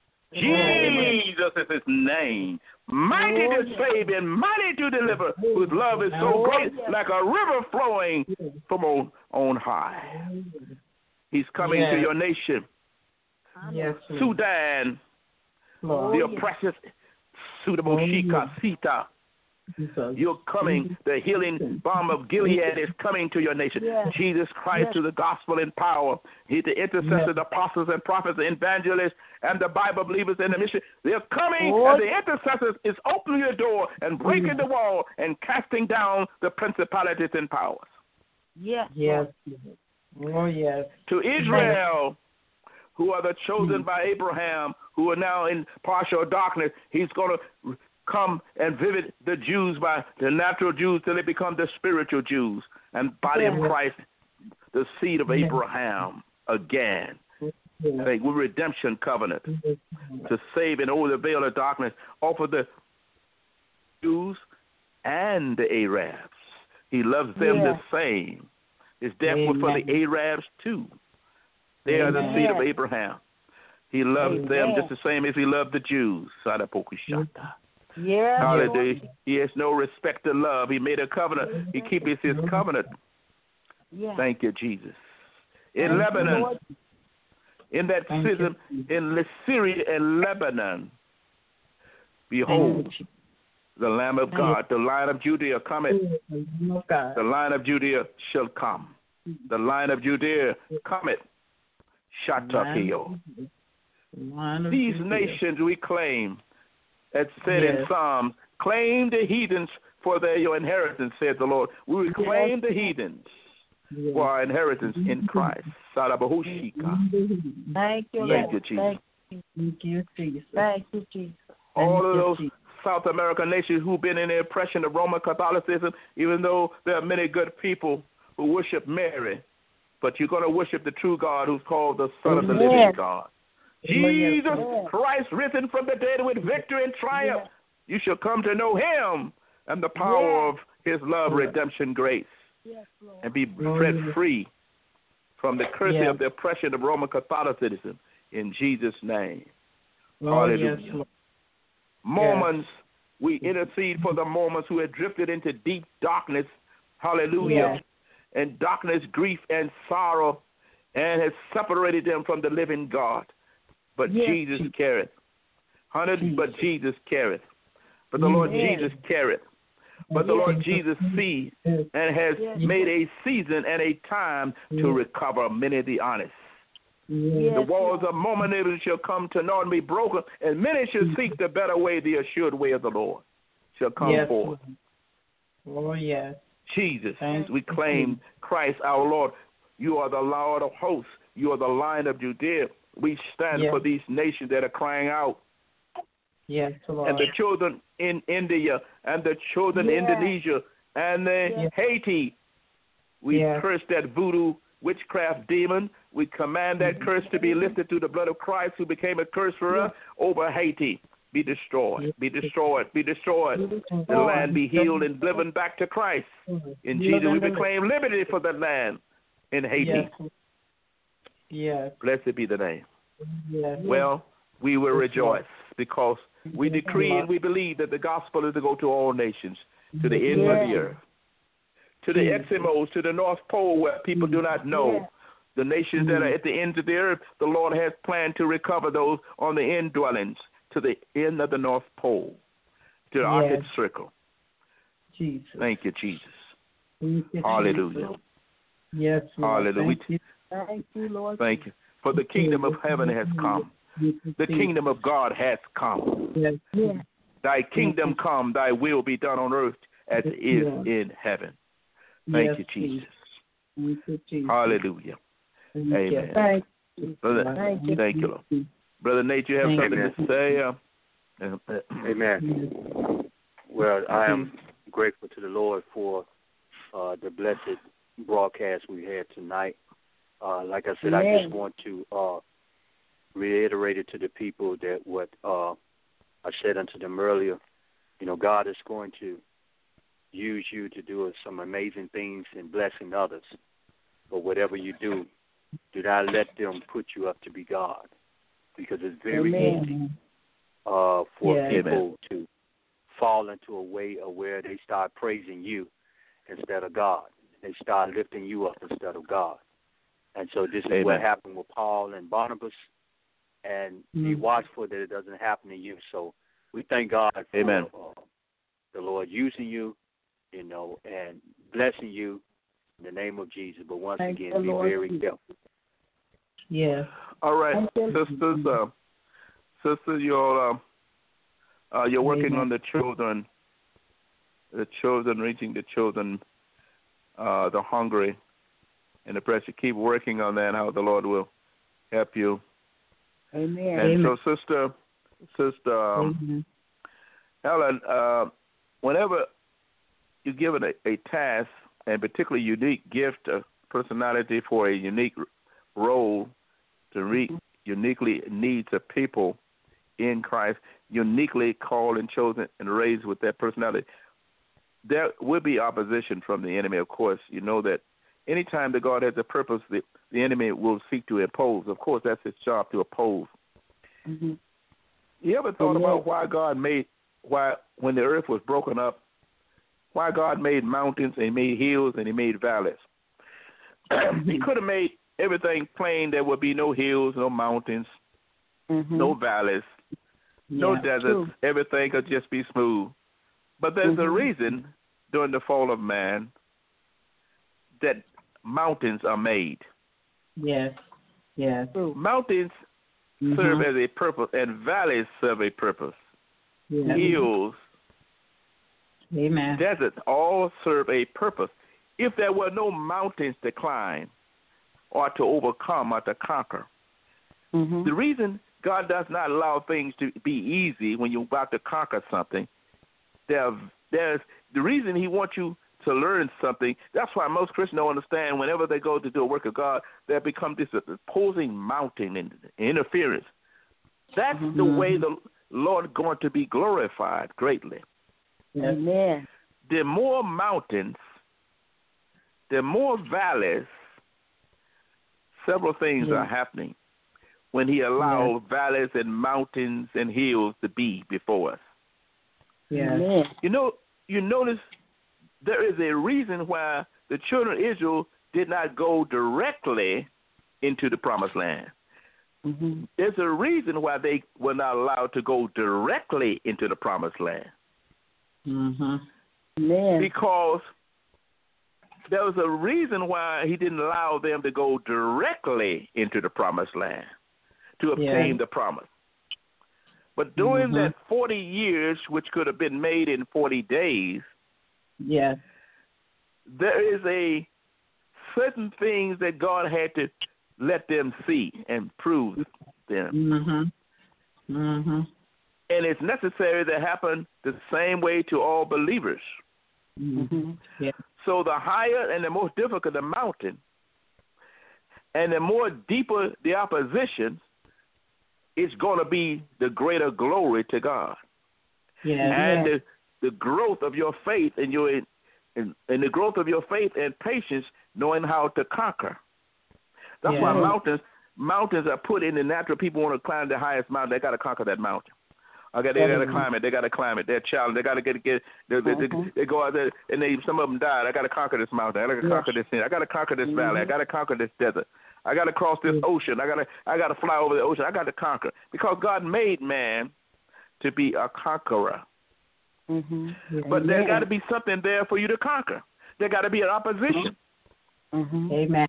Jesus is his name. Mighty oh, to yes. save and mighty to deliver, whose love is so oh, great, yes. like a river flowing from on, on high. He's coming yes. to your nation. Yes, Sudan, oh, the oppressed, yes. suitable oh, Shika Sita. You're coming. The healing balm of Gilead is coming to your nation. Yes. Jesus Christ yes. to the gospel in power. He's the intercessor, yes. the apostles and prophets, the evangelists, and the Bible believers in the mission. They're coming, oh. and the intercessors is opening the door and breaking yes. the wall and casting down the principalities and powers. Yes. Yes. Oh, yes. To Israel, who are the chosen mm-hmm. by Abraham, who are now in partial darkness, he's going to come and visit the Jews, by the natural Jews, till they become the spiritual Jews and body yes. of Christ, the seed of yes. Abraham again. Yes. With redemption covenant yes. to save and over the veil of darkness, offer the Jews and the Arabs. He loves them yes. the same. His death Amen. Was for the Arabs too. They Amen. Are the seed of Abraham. He loves Amen. Them just the same as he loved the Jews. Yeah. Hallelujah. He has no respect to love. He made a covenant. He keeps his covenant. Yeah. Thank you, Jesus. In Thank Lebanon, you, in that season, in Syria and Lebanon, Behold, the Lamb of God, the Lion of Judea cometh. The Lion of Judea shall come. The Lion of Judea cometh. Shatapio. These nations we claim, as said in Psalms, claim the heathens for their your inheritance, said the Lord. We will claim the heathens for our inheritance in Christ. Sarabahushika. Thank you, Thank you, Lord. Jesus. Thank you, Jesus. Thank you, Jesus. All of those South American nations who've been in the oppression of Roman Catholicism, even though there are many good people who worship Mary, but you're going to worship the true God who's called the Son of the living Yes. God. Jesus Yes. Christ risen from the dead with victory and triumph. Yes. You shall come to know him and the power Yes. of his love, redemption, grace, Yes, Lord. and be Oh, set yes. free from the curse Yes. of the oppression of Roman Catholicism in Jesus' name. Oh, Hallelujah. yes, Lord. Mormons, we intercede for the Mormons who had drifted into deep darkness. Hallelujah. Yes. And darkness, grief, and sorrow, and has separated them from the living God. But Yes. Jesus careth. Hundred, Jesus. but Jesus careth. But the Lord Yes. Jesus careth. But the Yes. Lord Jesus sees Yes. and has Yes. made a season and a time to Yes. recover many of the honest. Yes. The walls of Mormonism shall come to naught and be broken, and many shall seek the better way, the assured way of the Lord shall come Yes, forth. Lord. Oh, yes. Jesus, Thank we claim Christ our Lord. You are the Lord of hosts. You are the Lion of Judea. We stand Yes. for these nations that are crying out. Yes, Lord. And the children in India and the children in Yes. Indonesia and the Yes. Haiti. We Yes. curse that voodoo witchcraft demon. We command that curse to be lifted through the blood of Christ who became a curse for us over Haiti. Be destroyed, be destroyed, be destroyed. The land be healed and driven back to Christ. In Jesus we proclaim liberty for the land in Haiti. Yes. Yes. Blessed be the name. Yes. Well, we will Yes, rejoice because we Yes, decree Lord. and we believe that the gospel is to go to all nations, to the end of the Yes. earth, to the Yes. Eskimos, to the North Pole where people do not know. Yes. The nations that are at the ends of the earth, the Lord has planned to recover those on the indwellings to the end of the North Pole, to the Yes. Arctic Circle. Jesus. Thank you, Jesus. Thank you, Hallelujah. Jesus. Yes, Lord. Hallelujah. Thank you. Thank you, Lord. Thank you. For the kingdom of heaven has come. The kingdom of God has come. Yes. Yes. Thy kingdom come, thy will be done on earth as it is Yes. in heaven. Thank Yes, you, Jesus. Thank you, Jesus. Hallelujah. Thank you. Amen. Thank you. Brother, Thank you. thank you, Lord. Brother Nate, you have Thank something you. to say? Uh, uh, Amen. Well, I am grateful to the Lord for uh, the blessed broadcast we had tonight. Uh, like I said, I just Amen. want to uh, reiterate it to the people that what uh, I said unto them earlier. You know, God is going to use you to do some amazing things and blessing others. But whatever you do, do not let them put you up to be God, because it's very Amen. easy uh, for Yeah. people to fall into a way of where they start praising you instead of God. They start lifting you up instead of God. And so this is Amen. what happened with Paul and Barnabas, and be Mhm. watchful that it doesn't happen to you. So we thank God for Amen. uh, the Lord using you, you know, and blessing you in the name of Jesus. But once Thank again, the be Lord very Jesus. careful. Yes. all right, Thank you. sisters, uh, sisters, you're, uh, uh, you're working Amen. on the children, the children, reaching the children, uh, the hungry, and the pressure. Keep working on that, how the Lord will help you. Amen. And so, sister, sister um, Amen. Helen, uh, whenever you're given a, a task, and particularly unique gift of personality for a unique role to reach uniquely needs of people in Christ, uniquely called and chosen and raised with that personality, there will be opposition from the enemy, of course. You know that anytime that God has a purpose, the, the enemy will seek to oppose. Of course, that's his job, to oppose. Mm-hmm. You ever thought Amen. about why God made, why when the earth was broken up, why God made mountains and he made hills and he made valleys? He could have made everything plain. There would be no hills, no mountains, Mm-hmm. no valleys. No Yeah, deserts. true. Everything could just be smooth. But there's a Mhm. reason during the fall of man that mountains are made. yes, yes. True. Mountains Mhm. serve as a purpose, and valleys serve a purpose. Yes. Hills, Amen. deserts all serve a purpose. If there were no mountains to climb or to overcome or to conquer, Mhm. the reason God does not allow things to be easy when you're about to conquer something, there, there's the reason He wants you to learn something. That's why most Christians don't understand whenever they go to do a work of God, they become this opposing mountain and interference. That's Mhm. the way the Lord going to be glorified greatly. Yes. Amen. The more mountains, the more valleys, several things Yes. are happening when He allows valleys and mountains and hills to be before us. Yes. Amen. You know, you notice there is a reason why the children of Israel did not go directly into the promised land. Mhm. There's a reason why they were not allowed to go directly into the promised land. Mhm. Amen. Because there was a reason why He didn't allow them to go directly into the promised land to obtain Yeah. the promise. But during Mhm. that forty years, which could have been made in forty days, Yes. there is a certain things that God had to let them see and prove them. Mhm. Mhm. And it's necessary to happen the same way to all believers. Mhm. Yeah. So the higher and the more difficult the mountain, and the more deeper the opposition, it's going to be the greater glory to God. Yeah. And the, the growth of your faith and your and, and the growth of your faith and patience, knowing how to conquer. That's Yeah. why mountains mountains are put in the natural. People want to climb the highest mountain, they got to conquer that mountain. Okay, they got to climb it. They got to climb it. They're challenged. They got to get get. They, they, Mhm. they, they go out there and they some of them died. I got to conquer this mountain. I got to Yeah. conquer this thing. I got to conquer this Mhm. valley. I got to conquer this desert. I got to cross this ocean. I got to I got to fly over the ocean. I got to conquer because God made man to be a conqueror. Mhm. But there Amen. got to be something there for you to conquer. There got to be an opposition. Mhm. Amen.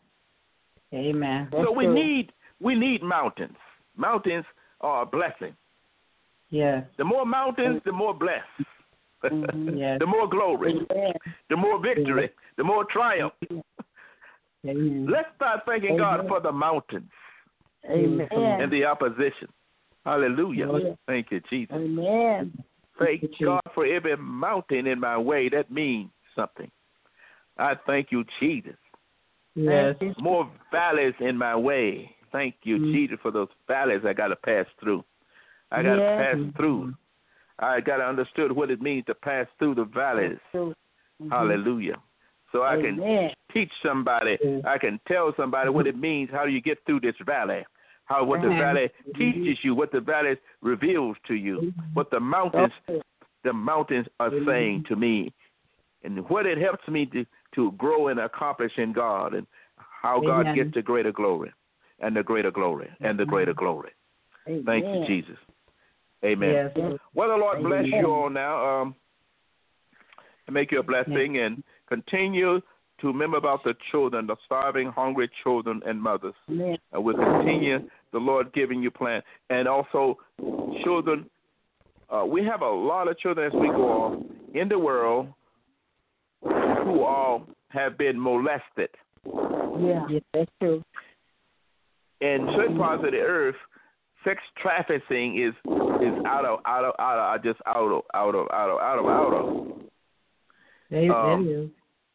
Amen. So we true. need we need mountains. Mountains are a blessing. Yes. The more mountains, the more blessed. Mhm. Yes. The more glory, Amen. the more victory, the more triumph. Amen. Let's start thanking God Amen. for the mountains Amen. and the opposition. Hallelujah. Yes. Thank you, Jesus. Amen. Thank you, God for every mountain in my way. That means something. I thank you, Jesus. Yes. Thank you. More valleys in my way. Thank you, Mm. Jesus, for those valleys I got to pass through. I got to Yes. pass through. I got to understand what it means to pass through the valleys. Mhm. Hallelujah. So I can Amen. teach somebody, I can tell somebody what it means, how do you get through this valley, how what the Mhm. valley teaches you, what the valley reveals to you, what the mountains the mountains are saying to me, and what it helps me to, to grow and accomplish in God, and how God Amen. gets the greater glory, and the greater glory, and the greater glory. Amen. Thank you, Jesus. Amen. Yes. Well, the Lord bless Amen. you all now, um, and make you a blessing, and continue to remember about the children, the starving, hungry children and mothers. Amen. And we'll continue the Lord giving you plan. And also children, uh, we have a lot of children as we go on in the world who all have been molested. Yeah. Yeah, that's true. In certain parts of the earth, sex trafficking is is out of out of out of just out of out of out of out of out of. It, Um, it is.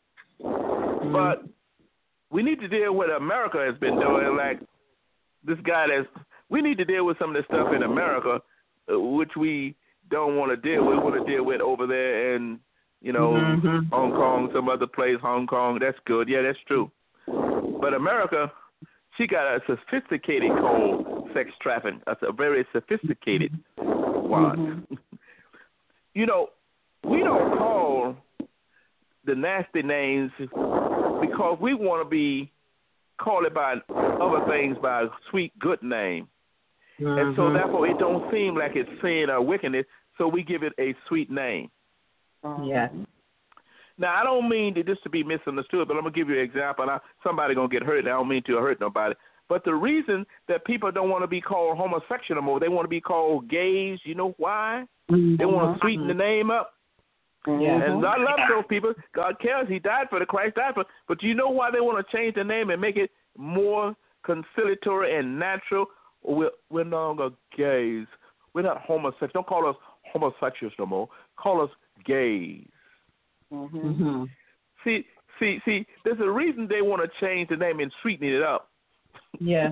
But we need to deal with what America has been doing. Like this guy that's, we need to deal with some of the stuff in America, uh, which we don't want to deal with. We want to deal with over there in, you know, Mhm. Hong Kong, some other place, Hong Kong. That's good. Yeah, that's true. But America, she got a sophisticated called sex trafficking. That's a very sophisticated one. You know, we don't call the nasty names because we want to be called it by other things by a sweet, good name. Mm-hmm. And so therefore it don't seem like it's sin or wickedness, so we give it a sweet name. Yes. Now, I don't mean to, this to be misunderstood, but I'm going to give you an example. Now, somebody going to get hurt. I don't mean to hurt nobody. But the reason that people don't want to be called homosexual anymore, they want to be called gays. You know why? Mm-hmm. They want to sweeten the name up. Mm-hmm. And I love those people. God cares. He died for the Christ died for. But do you know why they want to change the name and make it more conciliatory and natural? We're, we're no longer gays. We're not homosexuals. Don't call us homosexuals no more. Call us gays. Mm-hmm. See, see, see. There's a reason they want to change the name and sweeten it up. Yeah.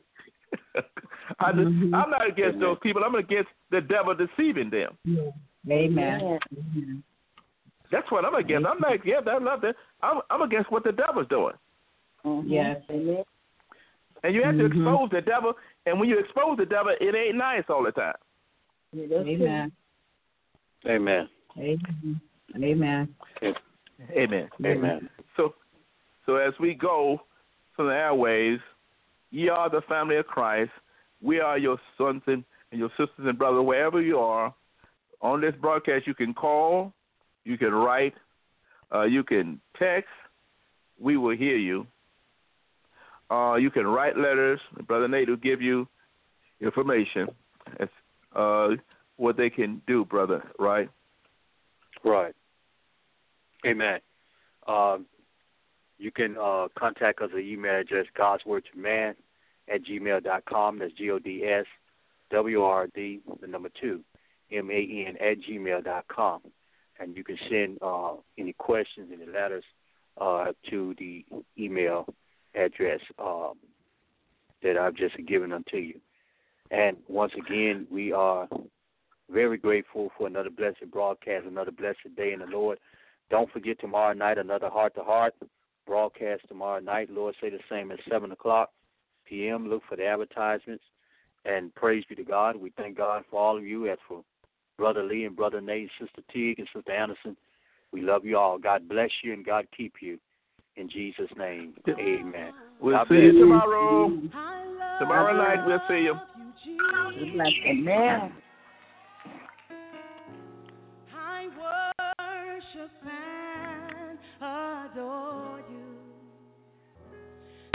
I just, mm-hmm. I'm not against those people. I'm against the devil deceiving them. Yeah. Amen. Yeah. That's what I'm against. I'm not against. I love that. I'm, I'm against what the devil's doing. Mm-hmm. Yes. And you have to mm-hmm. expose the devil. And when you expose the devil, it ain't nice all the time. Amen. Amen. Amen. Amen. Amen. Amen. So, so as we go from the airways, ye are the family of Christ. We are your sons and, and your sisters and brothers, wherever you are. On this broadcast, you can call, you can write, uh, you can text. We will hear you. Uh, you can write letters. Brother Nate will give you information as uh, what they can do, brother, right? Right. Amen. Um, you can uh, contact us at email address God's Word to Man at gmail dot com. That's G O D S W R D, the number two, M A N at gmail dot com. And you can send uh, any questions, any letters uh, to the email address um, that I've just given unto you. And once again, we are very grateful for another blessed broadcast, another blessed day in the Lord. Don't forget tomorrow night, another heart-to-heart broadcast tomorrow night. Lord, say the same at seven o'clock p.m. Look for the advertisements. And praise be to God. We thank God for all of you, as for Brother Lee and Brother Nate, Sister Teague and Sister Anderson. We love you all. God bless you and God keep you. In Jesus' name, amen. We'll God see bless you tomorrow. Tomorrow night, we'll see you. Amen. I worship